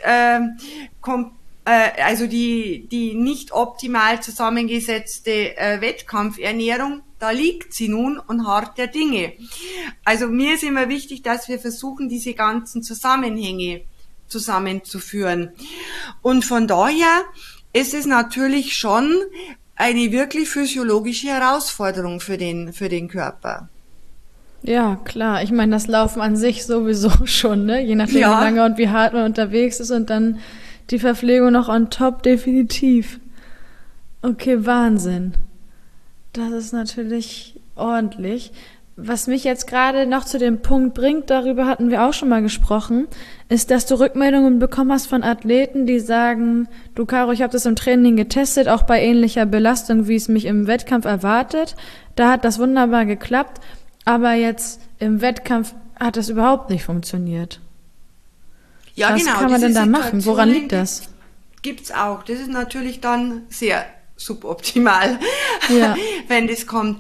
Speaker 2: also die nicht optimal zusammengesetzte Wettkampfernährung, da liegt sie nun und harrt der Dinge. Also mir ist immer wichtig, dass wir versuchen, diese ganzen Zusammenhänge zusammenzuführen. Und von daher ist es natürlich schon eine wirklich physiologische Herausforderung für den Körper.
Speaker 1: Ja, klar. Ich meine, das Laufen an sich sowieso schon, ne? Je nachdem, wie lange und wie hart man unterwegs ist und dann die Verpflegung noch on top, definitiv. Okay, Wahnsinn. Das ist natürlich ordentlich. Was mich jetzt gerade noch zu dem Punkt bringt, darüber hatten wir auch schon mal gesprochen, ist, dass du Rückmeldungen bekommen hast von Athleten, die sagen, du Caro, ich habe das im Training getestet, auch bei ähnlicher Belastung, wie es mich im Wettkampf erwartet. Da hat das wunderbar geklappt, aber jetzt im Wettkampf hat das überhaupt nicht funktioniert.
Speaker 2: Ja,
Speaker 1: was kann man denn da machen? Woran liegt das?
Speaker 2: Gibt's auch. Das ist natürlich dann sehr suboptimal, wenn das kommt.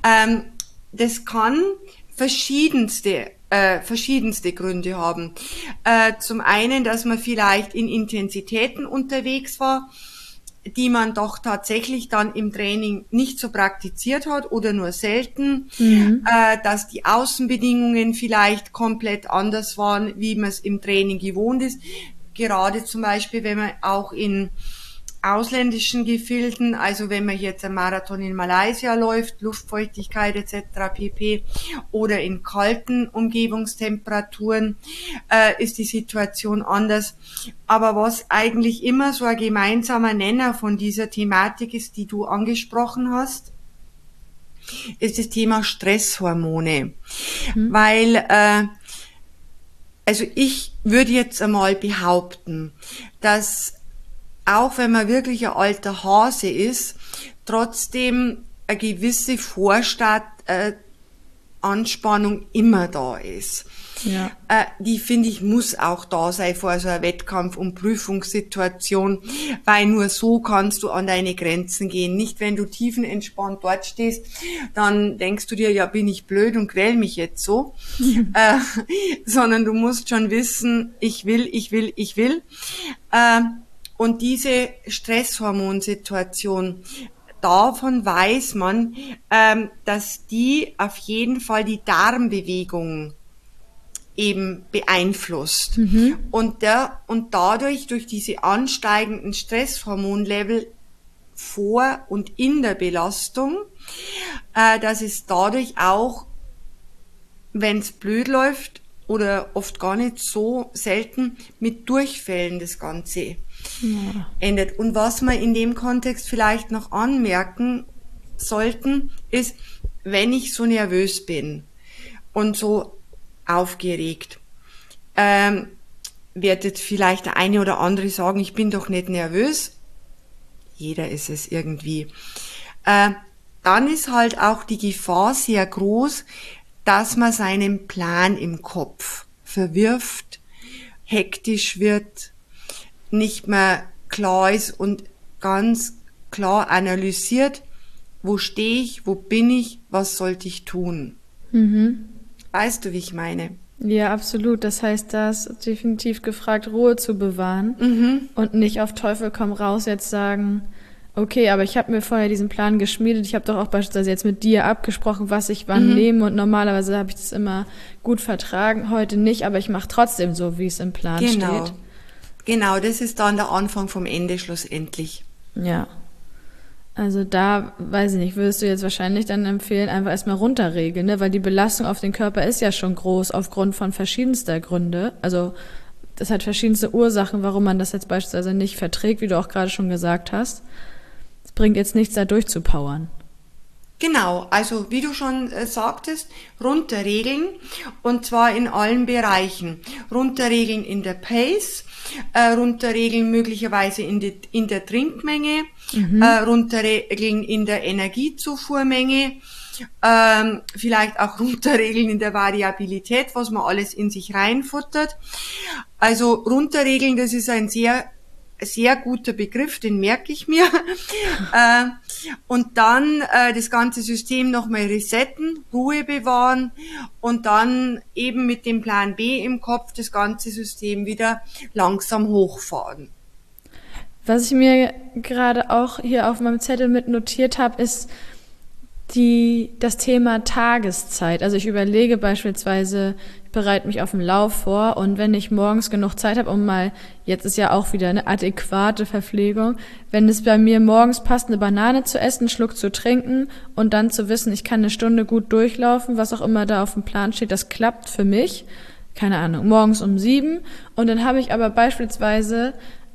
Speaker 2: Das kann verschiedenste Gründe haben. Zum einen, dass man vielleicht in Intensitäten unterwegs war, die man doch tatsächlich dann im Training nicht so praktiziert hat oder nur selten, dass die Außenbedingungen vielleicht komplett anders waren, wie man es im Training gewohnt ist. Gerade zum Beispiel, wenn man auch in ausländischen Gefilden, also wenn man jetzt einen Marathon in Malaysia läuft, Luftfeuchtigkeit etc. pp. Oder in kalten Umgebungstemperaturen, ist die Situation anders. Aber was eigentlich immer so ein gemeinsamer Nenner von dieser Thematik ist, die du angesprochen hast, ist das Thema Stresshormone. Weil, also ich würde jetzt einmal behaupten, dass auch wenn man wirklich ein alter Hase ist, trotzdem eine gewisse Anspannung immer da ist. Ja. Die, finde ich, muss auch da sein vor so einer Wettkampf- und Prüfungssituation, weil nur so kannst du an deine Grenzen gehen. Nicht, wenn du tiefenentspannt dort stehst, dann denkst du dir, ja, bin ich blöd und quäl mich jetzt so, sondern du musst schon wissen, ich will. Und diese Stresshormonsituation, davon weiß man, dass die auf jeden Fall die Darmbewegung eben beeinflusst. Und dadurch, durch diese ansteigenden Stresshormonlevel vor und in der Belastung, dass es dadurch auch, wenn es blöd läuft oder oft gar nicht so selten, mit Durchfällen das Ganze endet. Und was wir in dem Kontext vielleicht noch anmerken sollten, ist, wenn ich so nervös bin und so aufgeregt, wird jetzt vielleicht der eine oder andere sagen, ich bin doch nicht nervös. Jeder ist es irgendwie. Dann ist halt auch die Gefahr sehr groß, dass man seinen Plan im Kopf verwirft, hektisch wird, nicht mehr klar ist und ganz klar analysiert, wo stehe ich, wo bin ich, was sollte ich tun? Weißt du, wie ich meine?
Speaker 1: Ja, absolut. Das heißt, da ist definitiv gefragt, Ruhe zu bewahren und nicht auf Teufel komm raus jetzt sagen, okay, aber ich habe mir vorher diesen Plan geschmiedet. Ich habe doch auch beispielsweise jetzt mit dir abgesprochen, was ich wann nehme und normalerweise habe ich das immer gut vertragen, heute nicht, aber ich mache trotzdem so, wie es im Plan steht.
Speaker 2: Genau, das ist dann der Anfang vom Ende schlussendlich.
Speaker 1: Ja. Also da, weiß ich nicht, würdest du jetzt wahrscheinlich dann empfehlen, einfach erstmal runterregeln, ne? Weil die Belastung auf den Körper ist ja schon groß aufgrund von verschiedenster Gründe. Also das hat verschiedenste Ursachen, warum man das jetzt beispielsweise nicht verträgt, wie du auch gerade schon gesagt hast. Es bringt jetzt nichts, da durchzupowern.
Speaker 2: Genau, also wie du schon sagtest, runterregeln und zwar in allen Bereichen. Runterregeln in der Pace, runterregeln möglicherweise in der Trinkmenge, runterregeln in der Energiezufuhrmenge, vielleicht auch runterregeln in der Variabilität, was man alles in sich reinfuttert. Also runterregeln, das ist ein sehr guter Begriff, den merke ich mir. Und dann das ganze System nochmal resetten, Ruhe bewahren und dann eben mit dem Plan B im Kopf das ganze System wieder langsam hochfahren.
Speaker 1: Was ich mir gerade auch hier auf meinem Zettel mit notiert habe, ist das Thema Tageszeit. Also ich überlege beispielsweise, ich bereite mich auf den Lauf vor und wenn ich morgens genug Zeit habe, jetzt ist ja auch wieder eine adäquate Verpflegung, wenn es bei mir morgens passt, eine Banane zu essen, einen Schluck zu trinken und dann zu wissen, ich kann eine Stunde gut durchlaufen, was auch immer da auf dem Plan steht, das klappt für mich, keine Ahnung, morgens um 7 und dann habe ich aber beispielsweise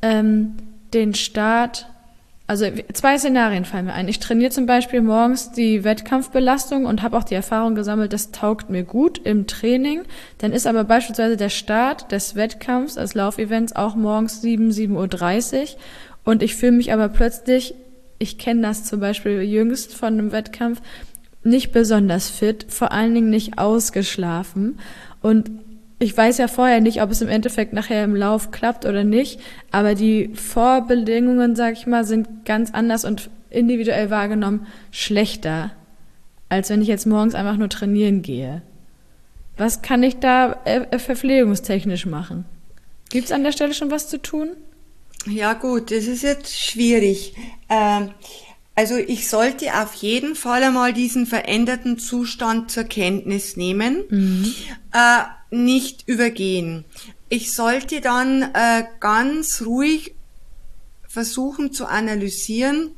Speaker 1: den Start. Also 2 Szenarien fallen mir ein. Ich trainiere zum Beispiel morgens die Wettkampfbelastung und habe auch die Erfahrung gesammelt, das taugt mir gut im Training. Dann ist aber beispielsweise der Start des Wettkampfs, des Laufevents auch morgens 7:30 Uhr. Und ich fühle mich aber plötzlich, ich kenne das zum Beispiel jüngst von einem Wettkampf, nicht besonders fit, vor allen Dingen nicht ausgeschlafen. Und ich weiß ja vorher nicht, ob es im Endeffekt nachher im Lauf klappt oder nicht, aber die Vorbedingungen, sag ich mal, sind ganz anders und individuell wahrgenommen schlechter, als wenn ich jetzt morgens einfach nur trainieren gehe. Was kann ich da verpflegungstechnisch machen? Gibt's an der Stelle schon was zu tun?
Speaker 2: Ja gut, das ist jetzt schwierig. Also ich sollte auf jeden Fall einmal diesen veränderten Zustand zur Kenntnis nehmen, nicht übergehen. Ich sollte dann ganz ruhig versuchen zu analysieren,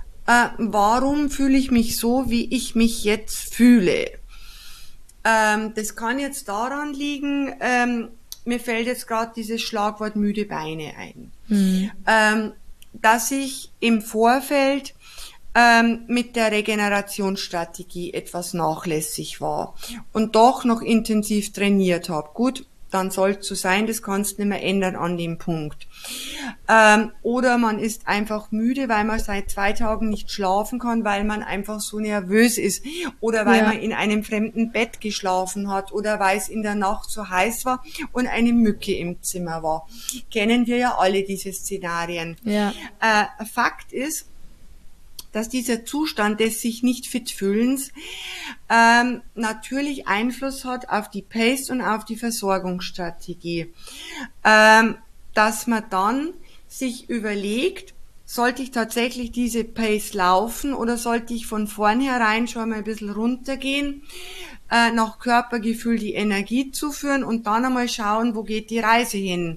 Speaker 2: warum fühle ich mich so, wie ich mich jetzt fühle. Das kann jetzt daran liegen, mir fällt jetzt gerade dieses Schlagwort müde Beine ein, dass ich im Vorfeld mit der Regenerationsstrategie etwas nachlässig war und doch noch intensiv trainiert habe. Gut, dann soll es so sein, das kannst du nicht mehr ändern an dem Punkt. Oder man ist einfach müde, weil man seit 2 Tagen nicht schlafen kann, weil man einfach so nervös ist oder weil man in einem fremden Bett geschlafen hat oder weil es in der Nacht so heiß war und eine Mücke im Zimmer war. Kennen wir ja alle diese Szenarien.
Speaker 1: Ja.
Speaker 2: Fakt ist, dass dieser Zustand des sich nicht fit fühlens natürlich Einfluss hat auf die Pace und auf die Versorgungsstrategie. Dass man dann sich überlegt, sollte ich tatsächlich diese Pace laufen oder sollte ich von vornherein schon mal ein bisschen runtergehen, nach Körpergefühl die Energie zuführen und dann einmal schauen, wo geht die Reise hin.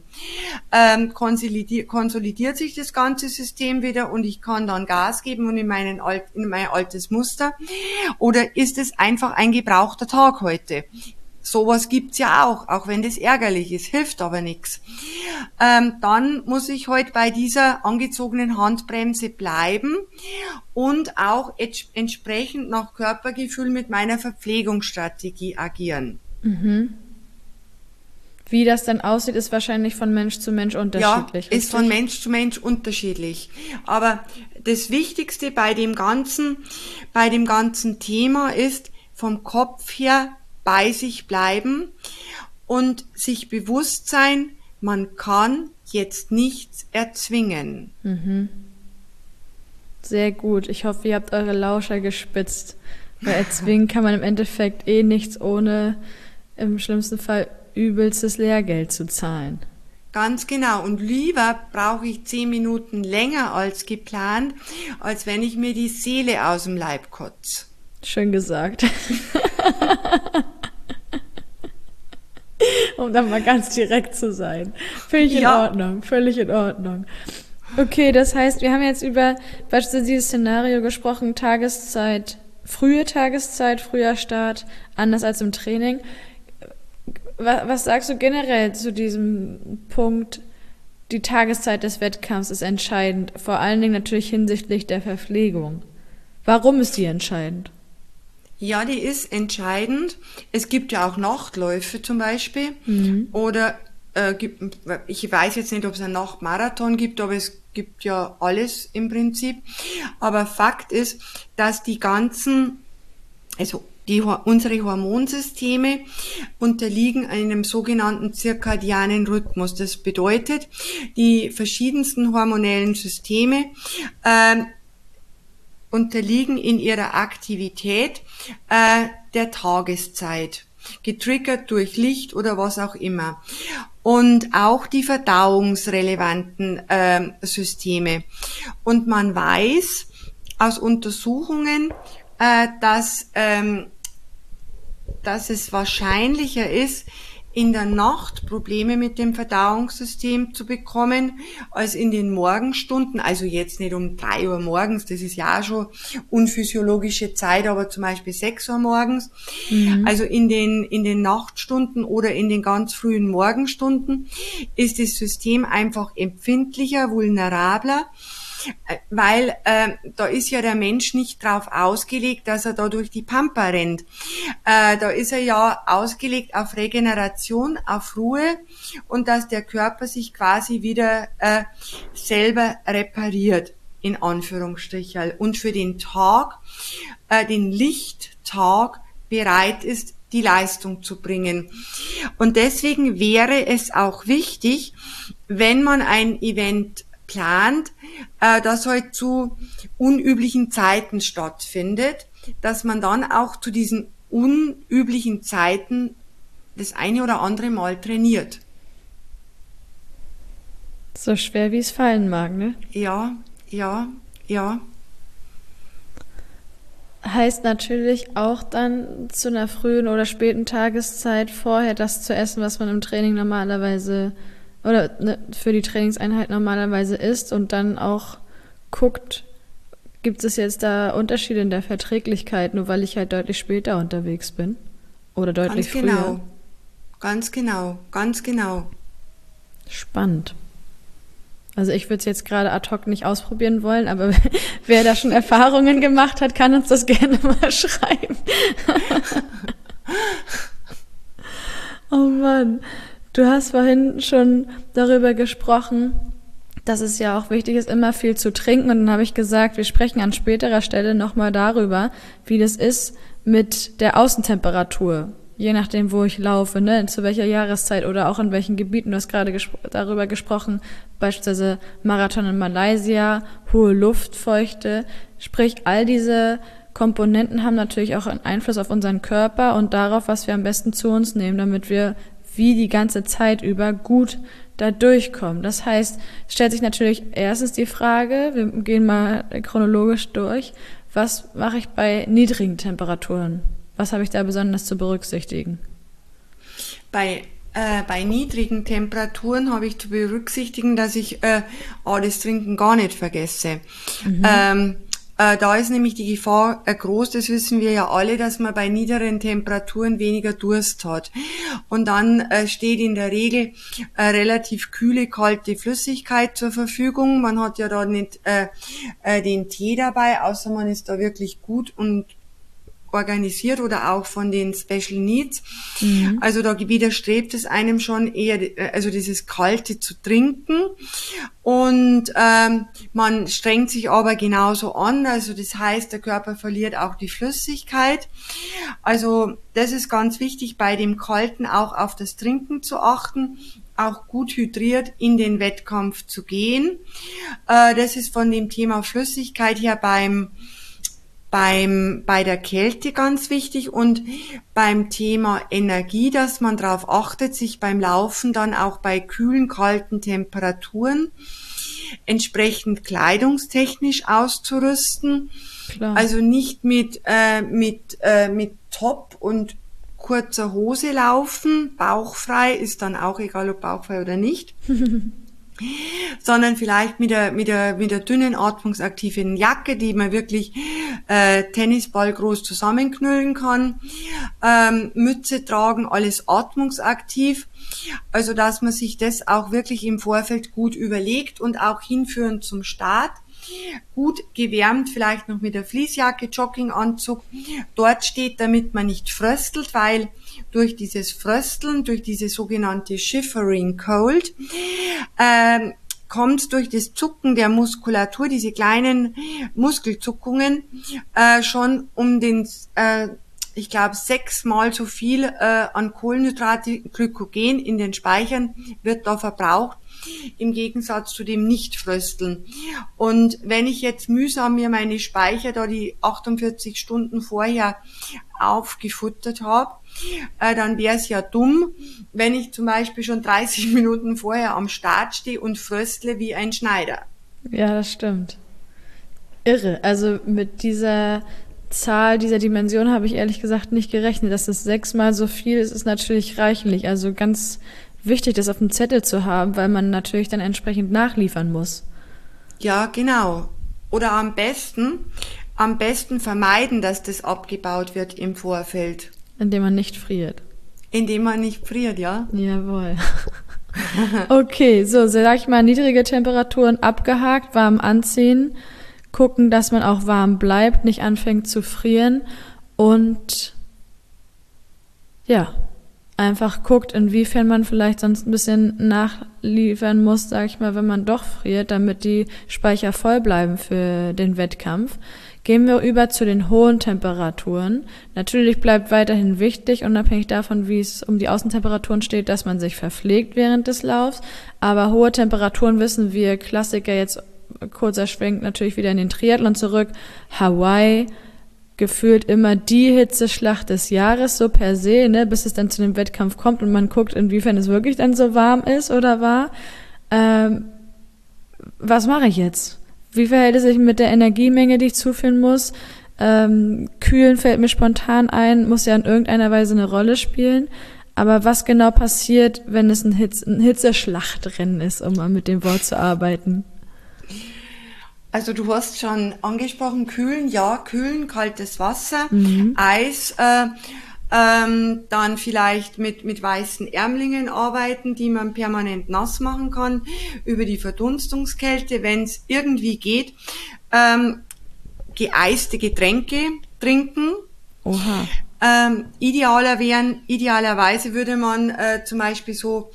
Speaker 2: Konsolidiert sich das ganze System wieder und ich kann dann Gas geben und in mein altes Muster, oder ist es einfach ein gebrauchter Tag heute? Sowas gibt's ja auch wenn das ärgerlich ist, hilft aber nichts. Dann muss ich halt bei dieser angezogenen Handbremse bleiben und auch entsprechend nach Körpergefühl mit meiner Verpflegungsstrategie agieren.
Speaker 1: Wie das dann aussieht, ist wahrscheinlich von Mensch zu Mensch unterschiedlich.
Speaker 2: Ja, ist von Mensch zu Mensch unterschiedlich. Aber das Wichtigste bei dem ganzen Thema ist, vom Kopf her bei sich bleiben und sich bewusst sein, man kann jetzt nichts erzwingen.
Speaker 1: Sehr gut. Ich hoffe, ihr habt eure Lauscher gespitzt. Weil erzwingen kann man im Endeffekt nichts, ohne im schlimmsten Fall übelstes Lehrgeld zu zahlen.
Speaker 2: Ganz genau. Und lieber brauche ich 10 Minuten länger als geplant, als wenn ich mir die Seele aus dem Leib kotze.
Speaker 1: Schön gesagt. Um dann mal ganz direkt zu sein. Völlig in Ordnung, völlig in Ordnung. Okay, das heißt, wir haben jetzt über beispielsweise dieses Szenario gesprochen, Tageszeit, früher Start, anders als im Training. Was sagst du generell zu diesem Punkt, die Tageszeit des Wettkampfs ist entscheidend, vor allen Dingen natürlich hinsichtlich der Verpflegung. Warum ist die entscheidend?
Speaker 2: Ja, die ist entscheidend. Es gibt ja auch Nachtläufe zum Beispiel. Oder ich weiß jetzt nicht, ob es einen Nachtmarathon gibt, aber es gibt ja alles im Prinzip. Aber Fakt ist, dass die ganzen, also unsere Hormonsysteme unterliegen einem sogenannten zirkadianen Rhythmus. Das bedeutet, die verschiedensten hormonellen Systeme unterliegen in ihrer Aktivität der Tageszeit, getriggert durch Licht oder was auch immer. Und auch die verdauungsrelevanten Systeme. Und man weiß aus Untersuchungen, dass es wahrscheinlicher ist, in der Nacht Probleme mit dem Verdauungssystem zu bekommen, als in den Morgenstunden. Also jetzt nicht um 3 Uhr morgens, das ist ja auch schon unphysiologische Zeit, aber zum Beispiel 6 Uhr morgens. Also in den Nachtstunden oder in den ganz frühen Morgenstunden ist das System einfach empfindlicher, vulnerabler, weil da ist ja der Mensch nicht drauf ausgelegt, dass er da durch die Pampa rennt. Da ist er ja ausgelegt auf Regeneration, auf Ruhe und dass der Körper sich quasi wieder selber repariert, in Anführungsstrichen, und für den Tag, den Lichttag bereit ist, die Leistung zu bringen. Und deswegen wäre es auch wichtig, wenn man ein Event plant, das halt zu unüblichen Zeiten stattfindet, dass man dann auch zu diesen unüblichen Zeiten das eine oder andere Mal trainiert.
Speaker 1: So schwer wie es fallen mag, ne?
Speaker 2: Ja.
Speaker 1: Heißt natürlich auch dann zu einer frühen oder späten Tageszeit vorher das zu essen, was man im Training normalerweise oder für die Trainingseinheit normalerweise isst und dann auch guckt, gibt es jetzt da Unterschiede in der Verträglichkeit, nur weil ich halt deutlich später unterwegs bin oder deutlich früher?
Speaker 2: Ganz genau.
Speaker 1: Spannend. Also ich würde es jetzt gerade ad hoc nicht ausprobieren wollen, aber wer da schon Erfahrungen gemacht hat, kann uns das gerne mal schreiben. Oh Mann. Du hast vorhin schon darüber gesprochen, dass es ja auch wichtig ist, immer viel zu trinken. Und dann habe ich gesagt, wir sprechen an späterer Stelle nochmal darüber, wie das ist mit der Außentemperatur. Je nachdem, wo ich laufe, ne, zu welcher Jahreszeit oder auch in welchen Gebieten. Du hast gerade darüber gesprochen, beispielsweise Marathon in Malaysia, hohe Luftfeuchte. Sprich, all diese Komponenten haben natürlich auch einen Einfluss auf unseren Körper und darauf, was wir am besten zu uns nehmen, damit wir wie die ganze Zeit über gut da durchkommen. Das heißt, es stellt sich natürlich erstens die Frage, wir gehen mal chronologisch durch, was mache ich bei niedrigen Temperaturen? Was habe ich da besonders zu berücksichtigen?
Speaker 2: Bei niedrigen Temperaturen habe ich zu berücksichtigen, dass ich das Trinken gar nicht vergesse. Da ist nämlich die Gefahr groß, das wissen wir ja alle, dass man bei niederen Temperaturen weniger Durst hat. Und dann steht in der Regel relativ kühle, kalte Flüssigkeit zur Verfügung. Man hat ja da nicht den Tee dabei, außer man ist da wirklich gut und organisiert oder auch von den Special Needs. Also da widerstrebt es einem schon eher, also dieses Kalte zu trinken. Und man strengt sich aber genauso an, also das heißt, der Körper verliert auch die Flüssigkeit. Also das ist ganz wichtig, bei dem Kalten auch auf das Trinken zu achten auch gut hydriert in den Wettkampf zu gehen. Das ist von dem Thema Flüssigkeit her bei der Kälte ganz wichtig und beim Thema Energie, dass man darauf achtet, sich beim Laufen dann auch bei kühlen, kalten Temperaturen entsprechend kleidungstechnisch auszurüsten.
Speaker 1: Klar.
Speaker 2: Also nicht mit Top und kurzer Hose laufen, bauchfrei, ist dann auch egal, ob bauchfrei oder nicht. Sondern vielleicht mit der dünnen atmungsaktiven Jacke, die man wirklich Tennisball groß zusammenknüllen kann, Mütze tragen, alles atmungsaktiv, also dass man sich das auch wirklich im Vorfeld gut überlegt und auch hinführend zum Start gut gewärmt, vielleicht noch mit der Fließjacke, Jogginganzug dort steht, damit man nicht fröstelt, weil durch dieses Frösteln, durch diese sogenannte Shivering Cold, kommt durch das Zucken der Muskulatur, diese kleinen Muskelzuckungen, schon um den, ich glaube, 6-mal so viel an Kohlenhydrate, Glykogen in den Speichern wird da verbraucht, im Gegensatz zu dem Nicht-Frösteln. Und wenn ich jetzt mühsam mir meine Speicher da die 48 Stunden vorher aufgefuttert habe, dann wäre es ja dumm, wenn ich zum Beispiel schon 30 Minuten vorher am Start stehe und fröstle wie ein Schneider.
Speaker 1: Ja, das stimmt. Irre. Also mit dieser Zahl, dieser Dimension habe ich ehrlich gesagt nicht gerechnet. Dass es 6-mal so viel ist, ist natürlich reichlich. Also ganz wichtig, das auf dem Zettel zu haben, weil man natürlich dann entsprechend nachliefern muss.
Speaker 2: Ja, genau. Oder am besten vermeiden, dass das abgebaut wird im Vorfeld.
Speaker 1: Indem man nicht friert.
Speaker 2: Indem man nicht friert, ja.
Speaker 1: Jawohl. Okay, so sag ich mal, niedrige Temperaturen abgehakt, warm anziehen, gucken, dass man auch warm bleibt, nicht anfängt zu frieren und ja, einfach guckt, inwiefern man vielleicht sonst ein bisschen nachliefern muss, sag ich mal, wenn man doch friert, damit die Speicher voll bleiben für den Wettkampf. Gehen wir über zu den hohen Temperaturen. Natürlich bleibt weiterhin wichtig, unabhängig davon, wie es um die Außentemperaturen steht, dass man sich verpflegt während des Laufs. Aber hohe Temperaturen wissen wir, Klassiker jetzt, kurzer Schwenk natürlich wieder in den Triathlon zurück, Hawaii, gefühlt immer die Hitzeschlacht des Jahres, so per se, ne, bis es dann zu dem Wettkampf kommt und man guckt, inwiefern es wirklich dann so warm ist oder war. Was mache ich jetzt? Wie verhält es sich mit der Energiemenge, die ich zuführen muss? Kühlen fällt mir spontan ein, muss ja in irgendeiner Weise eine Rolle spielen. Aber was genau passiert, wenn es ein Hitzeschlachtrennen ist, um mal mit dem Wort zu arbeiten?
Speaker 2: Also du hast schon angesprochen, kühlen, kaltes Wasser, Eis, dann vielleicht mit weißen Ärmlingen arbeiten, die man permanent nass machen kann, über die Verdunstungskälte, wenn es irgendwie geht, geeiste Getränke trinken.
Speaker 1: Oha.
Speaker 2: Idealerweise würde man zum Beispiel so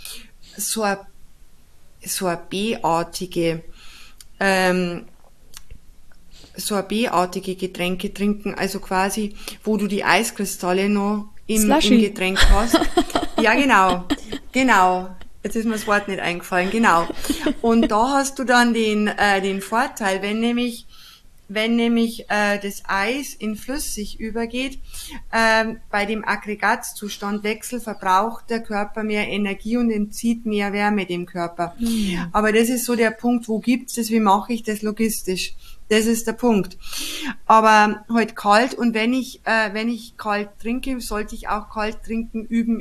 Speaker 2: B-artige Getränke trinken, also quasi, wo du die Eiskristalle noch im Getränk hast. Ja, genau. Jetzt ist mir das Wort nicht eingefallen, genau. Und da hast du dann den Vorteil, wenn nämlich das Eis in flüssig übergeht, bei dem Aggregatszustandwechsel verbraucht der Körper mehr Energie und entzieht mehr Wärme dem Körper. Aber das ist so der Punkt, wo gibt's das, wie mache ich das logistisch? Das ist der Punkt. Aber halt kalt, und wenn ich kalt trinke, sollte ich auch kalt trinken üben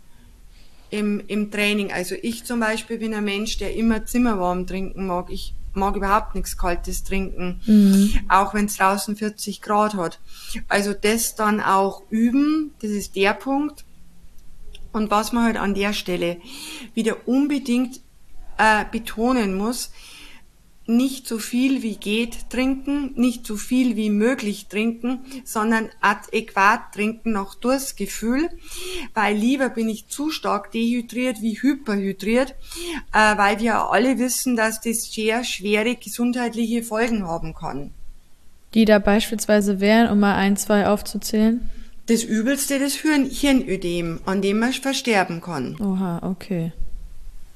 Speaker 2: im Training. Also ich zum Beispiel bin ein Mensch, der immer zimmerwarm trinken mag. Ich mag überhaupt nichts Kaltes trinken, auch wenn es draußen 40 Grad hat. Also das dann auch üben, das ist der Punkt. Und was man halt an der Stelle wieder unbedingt betonen muss, nicht so viel wie geht trinken, nicht so viel wie möglich trinken, sondern adäquat trinken nach Durstgefühl, weil lieber bin ich zu stark dehydriert wie hyperhydriert, weil wir alle wissen, dass das sehr schwere gesundheitliche Folgen haben kann.
Speaker 1: Die da beispielsweise wären, um mal 1, 2 aufzuzählen?
Speaker 2: Das Übelste, das Hirnödem, an dem man versterben kann.
Speaker 1: Oha, okay.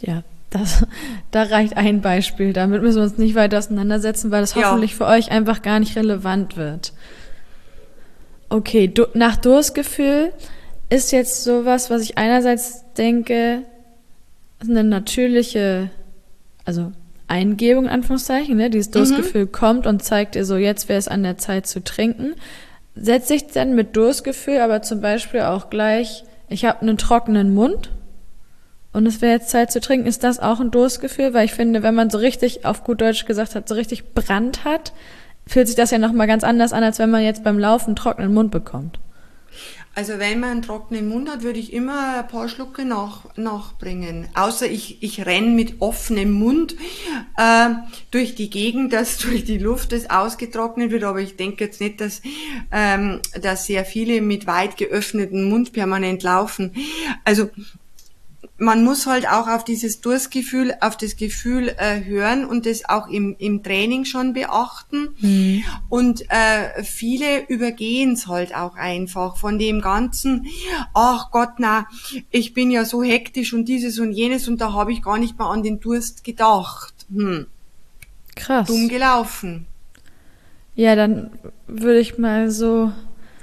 Speaker 1: Ja, da reicht ein Beispiel. Damit müssen wir uns nicht weiter auseinandersetzen, weil das hoffentlich für euch einfach gar nicht relevant wird. Okay, nach Durstgefühl ist jetzt sowas, was ich einerseits denke, eine natürliche, also Eingebung, in Anführungszeichen, ne? Dieses Durstgefühl kommt und zeigt dir so, jetzt wäre es an der Zeit zu trinken. Setzt sich dann mit Durstgefühl aber zum Beispiel auch gleich, ich habe einen trockenen Mund und es wäre jetzt Zeit zu trinken, ist das auch ein Durstgefühl? Weil ich finde, wenn man so richtig, auf gut Deutsch gesagt hat, so richtig Brand hat, fühlt sich das ja nochmal ganz anders an, als wenn man jetzt beim Laufen einen trockenen Mund bekommt.
Speaker 2: Also wenn man einen trockenen Mund hat, würde ich immer ein paar Schlucke nachbringen. Außer ich renne mit offenem Mund durch die Gegend, dass durch die Luft das ausgetrocknet wird. Aber ich denke jetzt nicht, dass sehr viele mit weit geöffnetem Mund permanent laufen. Also man muss halt auch auf dieses Durstgefühl, auf das Gefühl hören und das auch im Training schon beachten. Und viele übergehen es halt auch einfach von dem Ganzen, ach Gott, na, ich bin ja so hektisch und dieses und jenes und da habe ich gar nicht mal an den Durst gedacht.
Speaker 1: Krass.
Speaker 2: Dumm gelaufen.
Speaker 1: Ja, dann würde ich mal so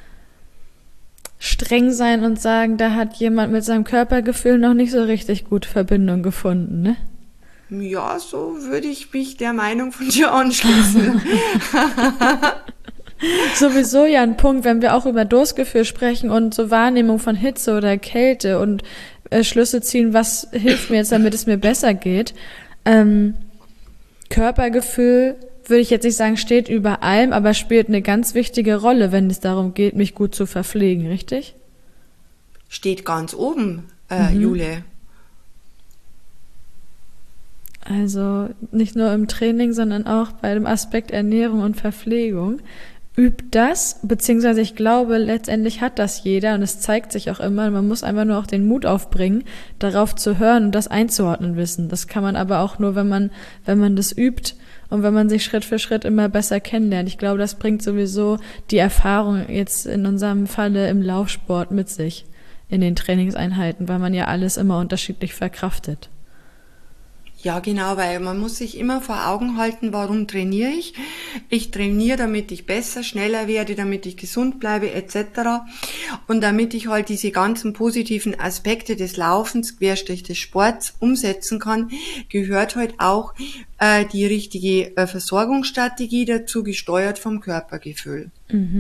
Speaker 1: streng sein und sagen, da hat jemand mit seinem Körpergefühl noch nicht so richtig gut Verbindung gefunden, ne?
Speaker 2: Ja, so würde ich mich der Meinung von dir anschließen.
Speaker 1: Sowieso ja ein Punkt, wenn wir auch über Durstgefühl sprechen und so Wahrnehmung von Hitze oder Kälte und Schlüsse ziehen, was hilft mir jetzt, damit es mir besser geht. Körpergefühl würde ich jetzt nicht sagen, steht über allem, aber spielt eine ganz wichtige Rolle, wenn es darum geht, mich gut zu verpflegen, richtig?
Speaker 2: Steht ganz oben, Jule.
Speaker 1: Also nicht nur im Training, sondern auch bei dem Aspekt Ernährung und Verpflegung. Übt das, beziehungsweise ich glaube, letztendlich hat das jeder und es zeigt sich auch immer. Man muss einfach nur auch den Mut aufbringen, darauf zu hören und das einzuordnen wissen. Das kann man aber auch nur, wenn man das übt und wenn man sich Schritt für Schritt immer besser kennenlernt. Ich glaube, das bringt sowieso die Erfahrung jetzt in unserem Falle im Laufsport mit sich in den Trainingseinheiten, weil man ja alles immer unterschiedlich verkraftet.
Speaker 2: Ja, genau, weil man muss sich immer vor Augen halten, warum trainiere ich? Ich trainiere, damit ich besser, schneller werde, damit ich gesund bleibe, etc. Und damit ich halt diese ganzen positiven Aspekte des Laufens, Querstrich des Sports umsetzen kann, gehört halt auch die richtige Versorgungsstrategie dazu, gesteuert vom Körpergefühl.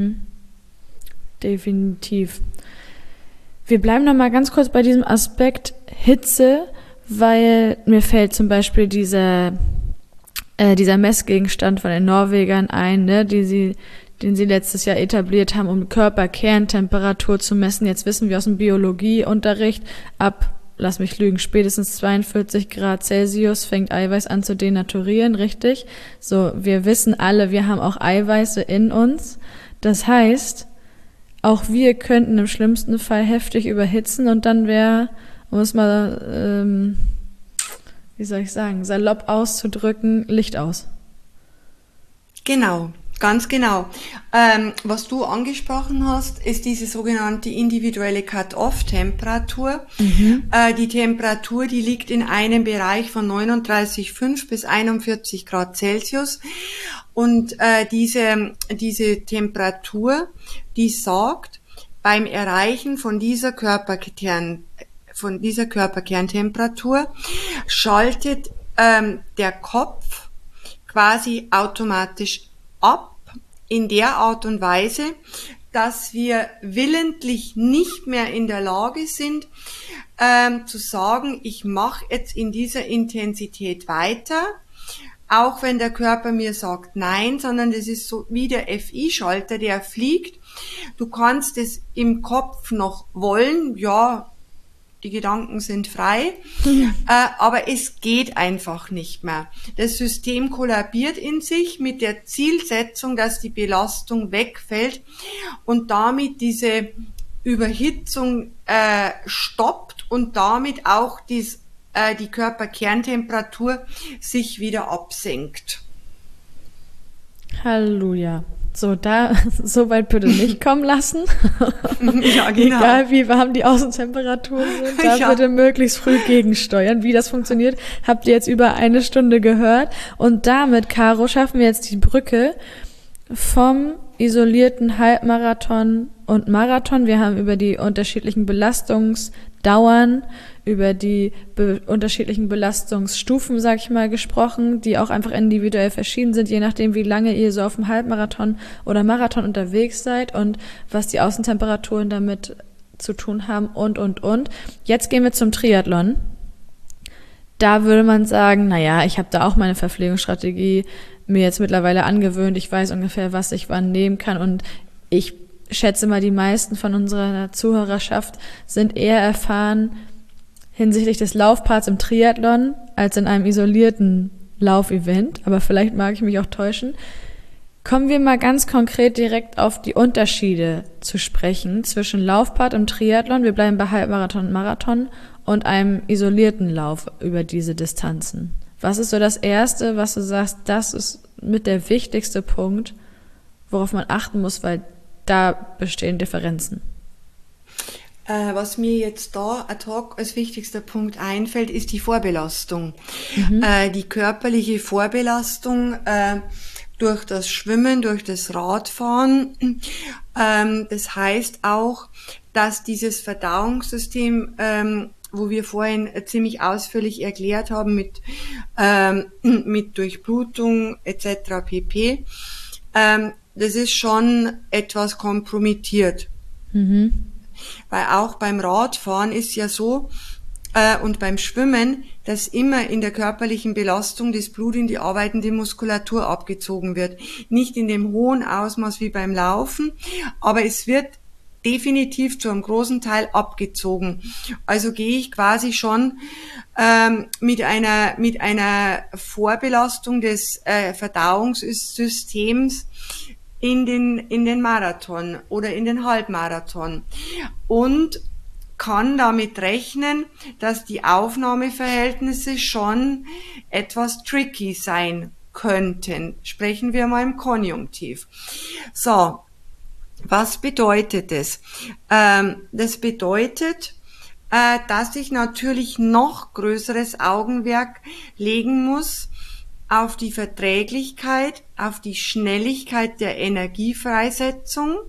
Speaker 1: Definitiv. Wir bleiben noch mal ganz kurz bei diesem Aspekt Hitze, weil mir fällt zum Beispiel dieser Messgegenstand von den Norwegern ein, ne, den sie letztes Jahr etabliert haben, um Körperkerntemperatur zu messen. Jetzt wissen wir aus dem Biologieunterricht, ab, lass mich lügen, spätestens 42 Grad Celsius fängt Eiweiß an zu denaturieren, richtig? So, wir wissen alle, wir haben auch Eiweiße in uns. Das heißt, auch wir könnten im schlimmsten Fall heftig überhitzen und dann wäre, um es mal, wie soll ich sagen, salopp auszudrücken, Licht aus.
Speaker 2: Genau, ganz genau. Was du angesprochen hast, ist diese sogenannte individuelle Cut-Off-Temperatur. Die Temperatur, die liegt in einem Bereich von 39,5 bis 41 Grad Celsius. Und diese Temperatur, die sagt, beim Erreichen von dieser Körperkerntemperatur schaltet der Kopf quasi automatisch ab in der Art und Weise, dass wir willentlich nicht mehr in der Lage sind, zu sagen, ich mache jetzt in dieser Intensität weiter, auch wenn der Körper mir sagt nein, sondern das ist so wie der FI-Schalter, der fliegt. Du kannst es im Kopf noch wollen, ja, die Gedanken sind frei, aber es geht einfach nicht mehr. Das System kollabiert in sich mit der Zielsetzung, dass die Belastung wegfällt und damit diese Überhitzung stoppt und damit auch die Körperkerntemperatur sich wieder absenkt.
Speaker 1: Halleluja. So so weit bitte nicht kommen lassen.
Speaker 2: Ja, genau.
Speaker 1: Egal wie warm die Außentemperaturen sind, da bitte möglichst früh gegensteuern. Wie das funktioniert, habt ihr jetzt über 1 Stunde gehört. Und damit, Caro, schaffen wir jetzt die Brücke vom isolierten Halbmarathon und Marathon. Wir haben über die unterschiedlichen Belastungsdauern, über die unterschiedlichen Belastungsstufen, sag ich mal, gesprochen, die auch einfach individuell verschieden sind, je nachdem, wie lange ihr so auf dem Halbmarathon oder Marathon unterwegs seid und was die Außentemperaturen damit zu tun haben und. Jetzt gehen wir zum Triathlon. Da würde man sagen, naja, ich habe da auch meine Verpflegungsstrategie mir jetzt mittlerweile angewöhnt. Ich weiß ungefähr, was ich wann nehmen kann und ich schätze mal, die meisten von unserer Zuhörerschaft sind eher erfahren hinsichtlich des Laufparts im Triathlon als in einem isolierten Laufevent. Aber vielleicht mag ich mich auch täuschen. Kommen wir mal ganz konkret direkt auf die Unterschiede zu sprechen zwischen Laufpart im Triathlon, wir bleiben bei Halbmarathon und Marathon, und einem isolierten Lauf über diese Distanzen. Was ist so das Erste, was du sagst, das ist mit der wichtigste Punkt, worauf man achten muss, weil da bestehen Differenzen?
Speaker 2: Was mir jetzt da ad hoc als wichtigster Punkt einfällt, ist die Vorbelastung. Die körperliche Vorbelastung durch das Schwimmen, durch das Radfahren. Das heißt auch, dass dieses Verdauungssystem, wo wir vorhin ziemlich ausführlich erklärt haben mit Durchblutung etc. pp. Das ist schon etwas kompromittiert. Weil auch beim Radfahren ist ja so, und beim Schwimmen, dass immer in der körperlichen Belastung das Blut in die arbeitende Muskulatur abgezogen wird. Nicht in dem hohen Ausmaß wie beim Laufen, aber es wird definitiv zu einem großen Teil abgezogen. Also gehe ich quasi schon mit einer Vorbelastung des Verdauungssystems in den Marathon oder in den Halbmarathon und kann damit rechnen, dass die Aufnahmeverhältnisse schon etwas tricky sein könnten. Sprechen wir mal im Konjunktiv. So, was bedeutet das? Das bedeutet, dass ich natürlich noch größeres Augenmerk legen muss auf die Verträglichkeit, auf die Schnelligkeit der Energiefreisetzung,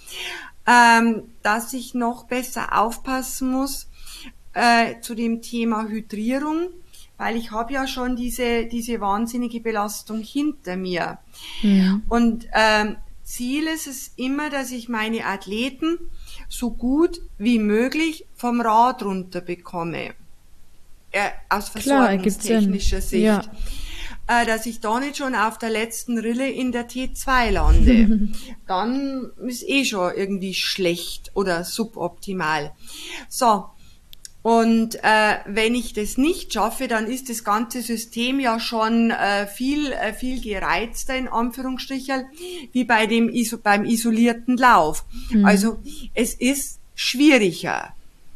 Speaker 2: dass ich noch besser aufpassen muss zu dem Thema Hydrierung, weil ich habe ja schon diese wahnsinnige Belastung hinter mir. Ja. Und Ziel ist es immer, dass ich meine Athleten so gut wie möglich vom Rad runter bekomme. Aus versorgungstechnischer Sicht. Ja. Dass ich da nicht schon auf der letzten Rille in der T2 lande. Dann ist schon irgendwie schlecht oder suboptimal. So, und wenn ich das nicht schaffe, dann ist das ganze System ja schon viel gereizter, in Anführungsstrichen, wie beim isolierten Lauf. Also es ist schwieriger.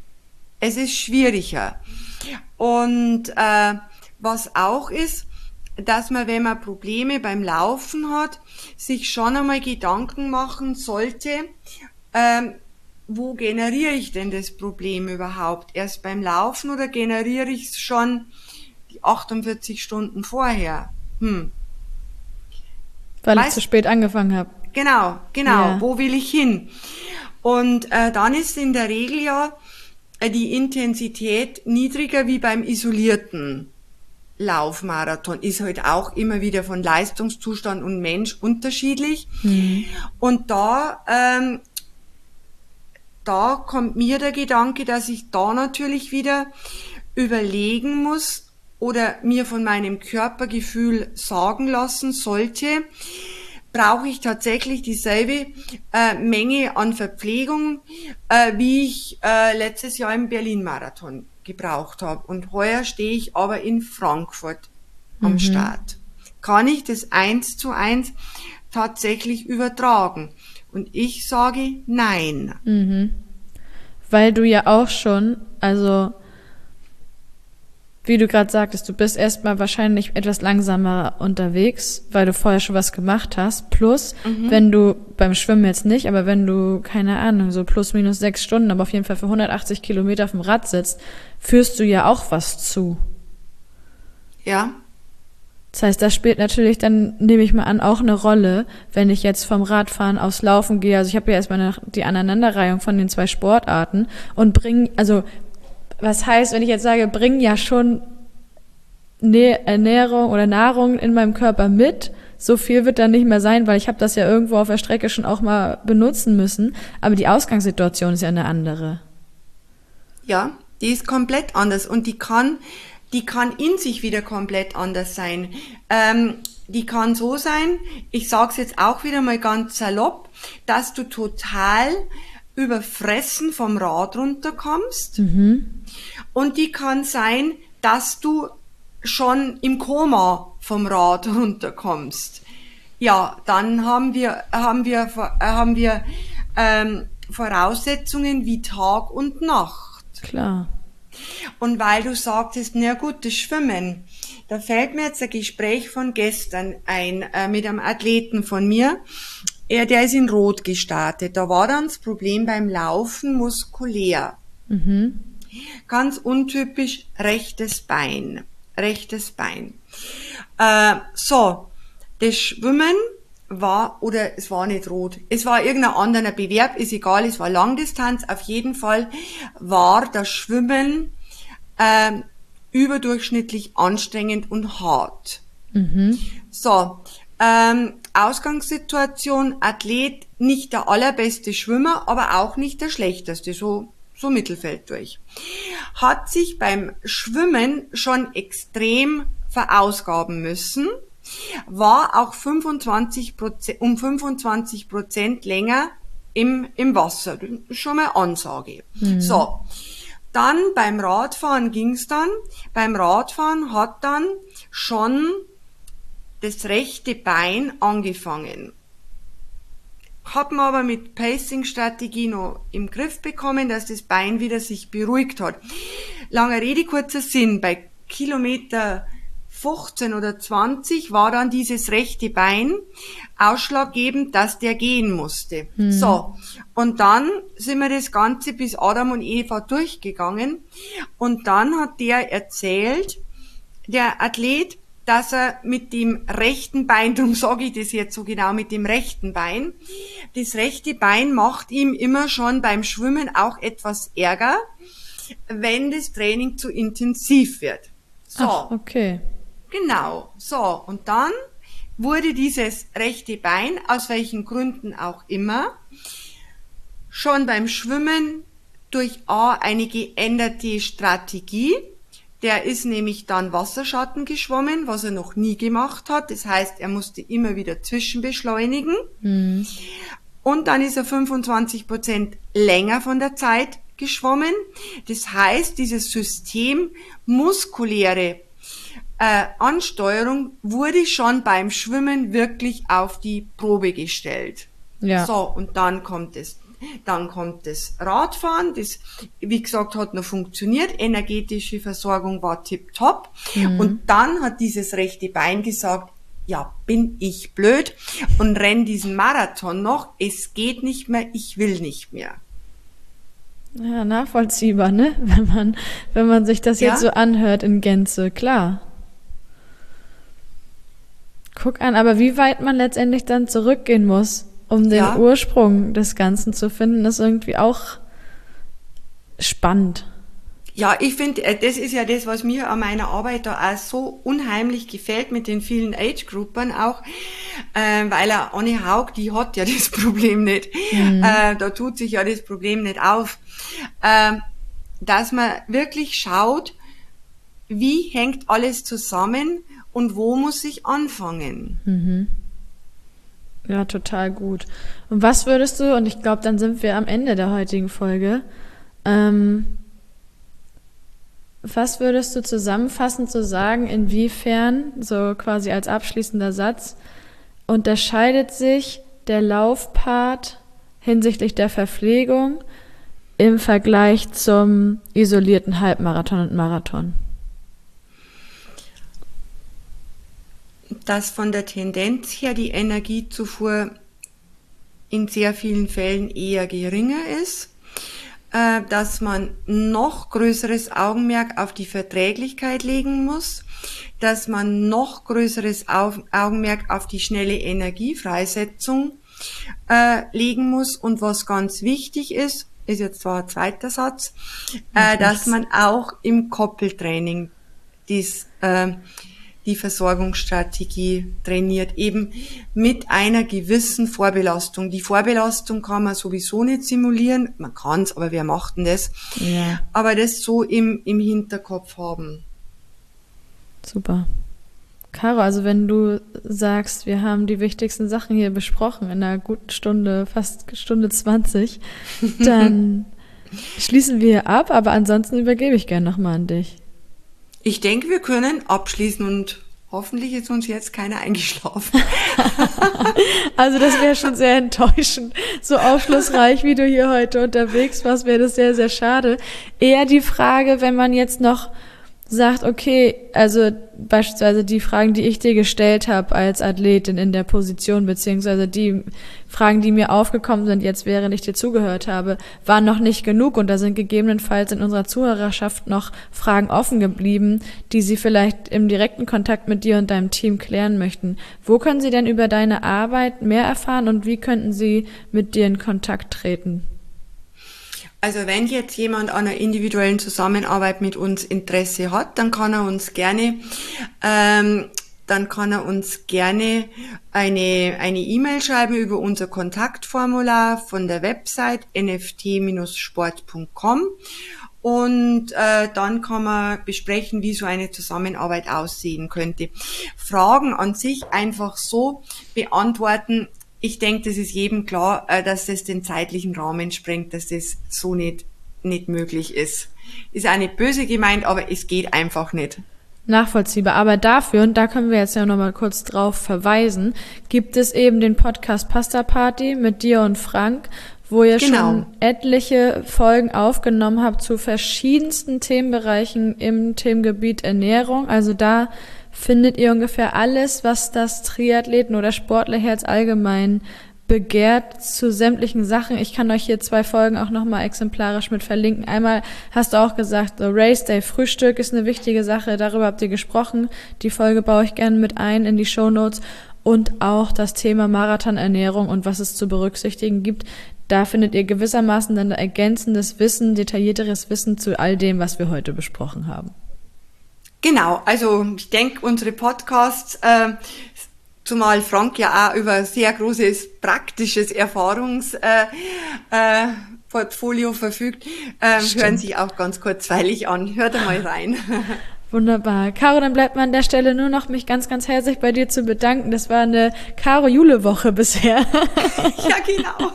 Speaker 2: Und was auch ist, dass man, wenn man Probleme beim Laufen hat, sich schon einmal Gedanken machen sollte, wo generiere ich denn das Problem überhaupt? Erst beim Laufen oder generiere ich es schon die 48 Stunden vorher?
Speaker 1: Weil ich zu spät angefangen habe.
Speaker 2: Genau. Ja. Wo will ich hin? Und dann ist in der Regel ja die Intensität niedriger wie beim isolierten Laufmarathon. Ist halt auch immer wieder von Leistungszustand und Mensch unterschiedlich. Und da kommt mir der Gedanke, dass ich da natürlich wieder überlegen muss oder mir von meinem Körpergefühl sagen lassen sollte, brauche ich tatsächlich dieselbe Menge an Verpflegung, wie ich letztes Jahr im Berlin-Marathon gebraucht habe. Und heuer stehe ich aber in Frankfurt am Start. Kann ich das 1:1 tatsächlich übertragen? Und ich sage nein.
Speaker 1: Weil du ja auch schon, also wie du gerade sagtest, du bist erstmal wahrscheinlich etwas langsamer unterwegs, weil du vorher schon was gemacht hast. Plus, wenn du beim Schwimmen jetzt nicht, aber wenn du, keine Ahnung, so plus minus 6 Stunden, aber auf jeden Fall für 180 Kilometer auf dem Rad sitzt, führst du ja auch was zu.
Speaker 2: Ja.
Speaker 1: Das heißt, das spielt natürlich dann, nehme ich mal an, auch eine Rolle, wenn ich jetzt vom Radfahren aufs Laufen gehe. Also ich habe ja erstmal die Aneinanderreihung von den 2 Sportarten und was heißt, wenn ich jetzt sage, bring ja schon Ernährung oder Nahrung in meinem Körper mit, so viel wird dann nicht mehr sein, weil ich habe das ja irgendwo auf der Strecke schon auch mal benutzen müssen, aber die Ausgangssituation ist ja eine andere.
Speaker 2: Ja, die ist komplett anders und die kann in sich wieder komplett anders sein. Die kann so sein, ich sag's jetzt auch wieder mal ganz salopp, dass du total überfressen vom Rad runterkommst. Und die kann sein, dass du schon im Koma vom Rad runterkommst. Ja, dann haben wir Voraussetzungen wie Tag und Nacht.
Speaker 1: Klar.
Speaker 2: Und weil du sagtest, na gut, das Schwimmen, da fällt mir jetzt ein Gespräch von gestern ein mit einem Athleten von mir. Der ist in Rot gestartet. Da war dann das Problem beim Laufen muskulär. Ganz untypisch rechtes Bein. So, das Schwimmen es war nicht rot, es war irgendein anderer Bewerb, ist egal, es war Langdistanz, auf jeden Fall war das Schwimmen überdurchschnittlich anstrengend und hart. So, Ausgangssituation, Athlet, nicht der allerbeste Schwimmer, aber auch nicht der schlechteste, so Mittelfeld durch. Hat sich beim Schwimmen schon extrem verausgaben müssen, war auch 25% länger im Wasser. Das ist schon mal Ansage. So. Dann beim Radfahren ging's dann. Beim Radfahren hat dann schon das rechte Bein angefangen. Hat man aber mit Pacing-Strategie noch im Griff bekommen, dass das Bein wieder sich beruhigt hat. Lange Rede, kurzer Sinn. Bei Kilometer 15 oder 20 war dann dieses rechte Bein ausschlaggebend, dass der gehen musste. So, und dann sind wir das Ganze bis Adam und Eva durchgegangen und dann hat der erzählt, der Athlet, dass er mit dem rechten Bein, darum sage ich das jetzt so genau, mit dem rechten Bein, das rechte Bein macht ihm immer schon beim Schwimmen auch etwas Ärger, wenn das Training zu intensiv wird. So.
Speaker 1: Ach, okay.
Speaker 2: Genau, so, und dann wurde dieses rechte Bein, aus welchen Gründen auch immer, schon beim Schwimmen durch eine geänderte Strategie, der ist nämlich dann Wasserschatten geschwommen, was er noch nie gemacht hat, das heißt, er musste immer wieder zwischenbeschleunigen, und dann ist er 25% länger von der Zeit geschwommen, das heißt, dieses System muskuläre Ansteuerung wurde schon beim Schwimmen wirklich auf die Probe gestellt.
Speaker 1: Ja.
Speaker 2: So, und dann kommt das Radfahren, das, wie gesagt, hat noch funktioniert, energetische Versorgung war tipptopp, und dann hat dieses rechte Bein gesagt, ja, bin ich blöd und renn diesen Marathon noch, es geht nicht mehr, ich will nicht mehr.
Speaker 1: Ja, nachvollziehbar, ne? Wenn man sich das jetzt so anhört in Gänze, klar. Guck an, aber wie weit man letztendlich dann zurückgehen muss, um den Ursprung des Ganzen zu finden, ist irgendwie auch spannend.
Speaker 2: Ja, ich finde, das ist ja das, was mir an meiner Arbeit da auch so unheimlich gefällt mit den vielen Age-Gruppen auch, weil Anne Haug, die hat ja das Problem nicht. Da tut sich ja das Problem nicht auf. Dass man wirklich schaut, wie hängt alles zusammen und wo muss ich anfangen?
Speaker 1: Ja, total gut. Und was würdest du, und ich glaube, dann sind wir am Ende der heutigen Folge, was würdest du zusammenfassend so sagen, inwiefern, so quasi als abschließender Satz, unterscheidet sich der Laufpart hinsichtlich der Verpflegung im Vergleich zum isolierten Halbmarathon und Marathon?
Speaker 2: dass von der Tendenz her die Energiezufuhr in sehr vielen Fällen eher geringer ist, dass man noch größeres Augenmerk auf die Verträglichkeit legen muss, dass man noch größeres Augenmerk auf die schnelle Energiefreisetzung legen muss und was ganz wichtig ist jetzt zwar ein zweiter Satz, dass man auch im Koppeltraining die Versorgungsstrategie trainiert, eben mit einer gewissen Vorbelastung. Die Vorbelastung kann man sowieso nicht simulieren, man kann es, aber wer macht denn das? Ja. Aber das so im Hinterkopf haben.
Speaker 1: Super. Caro, also wenn du sagst, wir haben die wichtigsten Sachen hier besprochen in einer guten Stunde, fast Stunde 20, dann schließen wir ab, aber ansonsten übergebe ich gerne nochmal an dich.
Speaker 2: Ich denke, wir können abschließen und hoffentlich ist uns jetzt keiner eingeschlafen.
Speaker 1: Also das wäre schon sehr enttäuschend. So aufschlussreich, wie du hier heute unterwegs warst, wäre das sehr, sehr schade. Eher die Frage, wenn man jetzt noch sagt, okay, also beispielsweise die Fragen, die ich dir gestellt habe als Athletin in der Position, beziehungsweise die Fragen, die mir aufgekommen sind jetzt, während ich dir zugehört habe, waren noch nicht genug und da sind gegebenenfalls in unserer Zuhörerschaft noch Fragen offen geblieben, die sie vielleicht im direkten Kontakt mit dir und deinem Team klären möchten. Wo können sie denn über deine Arbeit mehr erfahren und wie könnten sie mit dir in Kontakt treten?
Speaker 2: Also wenn jetzt jemand an einer individuellen Zusammenarbeit mit uns Interesse hat, dann kann er uns gerne eine E-Mail schreiben über unser Kontaktformular von der Website nft-sport.com und dann kann man besprechen, wie so eine Zusammenarbeit aussehen könnte. Fragen an sich einfach so beantworten. Ich denke, das ist jedem klar, dass das den zeitlichen Rahmen sprengt, dass das so nicht möglich ist. Ist auch nicht böse gemeint, aber es geht einfach nicht.
Speaker 1: Nachvollziehbar. Aber dafür, und da können wir jetzt ja nochmal kurz drauf verweisen, gibt es eben den Podcast Pasta Party mit dir und Frank, wo ihr schon etliche Folgen aufgenommen habt zu verschiedensten Themenbereichen im Themengebiet Ernährung. Also da findet ihr ungefähr alles, was das Triathleten- oder Sportlerherz allgemein begehrt zu sämtlichen Sachen. Ich kann euch hier 2 Folgen auch nochmal exemplarisch mit verlinken. Einmal hast du auch gesagt, Race Day Frühstück ist eine wichtige Sache, darüber habt ihr gesprochen. Die Folge baue ich gerne mit ein in die Shownotes. Und auch das Thema Marathonernährung und was es zu berücksichtigen gibt. Da findet ihr gewissermaßen dann ergänzendes Wissen, detaillierteres Wissen zu all dem, was wir heute besprochen haben.
Speaker 2: Genau, also ich denke, unsere Podcasts, zumal Frank ja auch über sehr großes praktisches Erfahrungsportfolio verfügt, hören sich auch ganz kurzweilig an. Hört einmal rein.
Speaker 1: Wunderbar. Caro, dann bleibt mir an der Stelle nur noch, mich ganz, ganz herzlich bei dir zu bedanken. Das war eine Caro-Jule-Woche bisher.
Speaker 2: Ja, genau.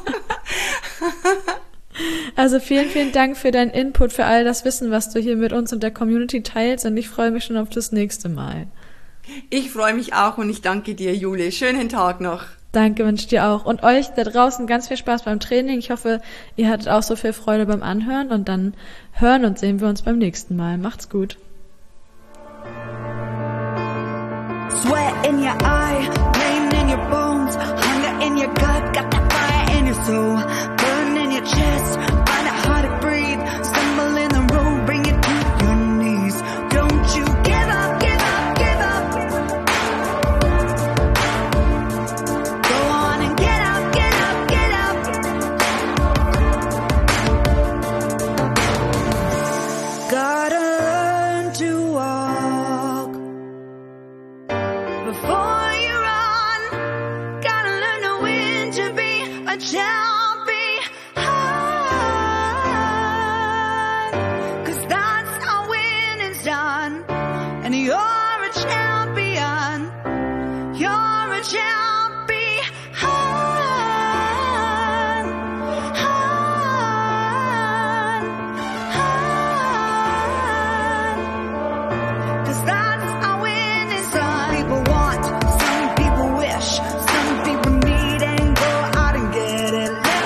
Speaker 1: Also vielen, vielen Dank für deinen Input, für all das Wissen, was du hier mit uns und der Community teilst und ich freue mich schon auf das nächste Mal.
Speaker 2: Ich freue mich auch und ich danke dir, Jule. Schönen Tag noch.
Speaker 1: Danke, wünsche dir auch. Und euch da draußen ganz viel Spaß beim Training. Ich hoffe, ihr hattet auch so viel Freude beim Anhören und dann hören und sehen wir uns beim nächsten Mal. Macht's gut. Sweat in your eye, pain in your bones, hunger in your gut, got that fire in your soul, burn in your chest, find it hard to breathe, stumble in the road, bring it to your knees, don't you give up, give up, give up, go on and get up, get up, get up, gotta learn to walk before you run, gotta learn to win to be a champion, 'cause that's how winning's done, and you're a champion, you're a champion, 'cause that's how winning's done. People want, some people wish, some people need, and go out and get it.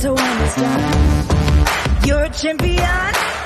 Speaker 3: So when it's done, you're a champion.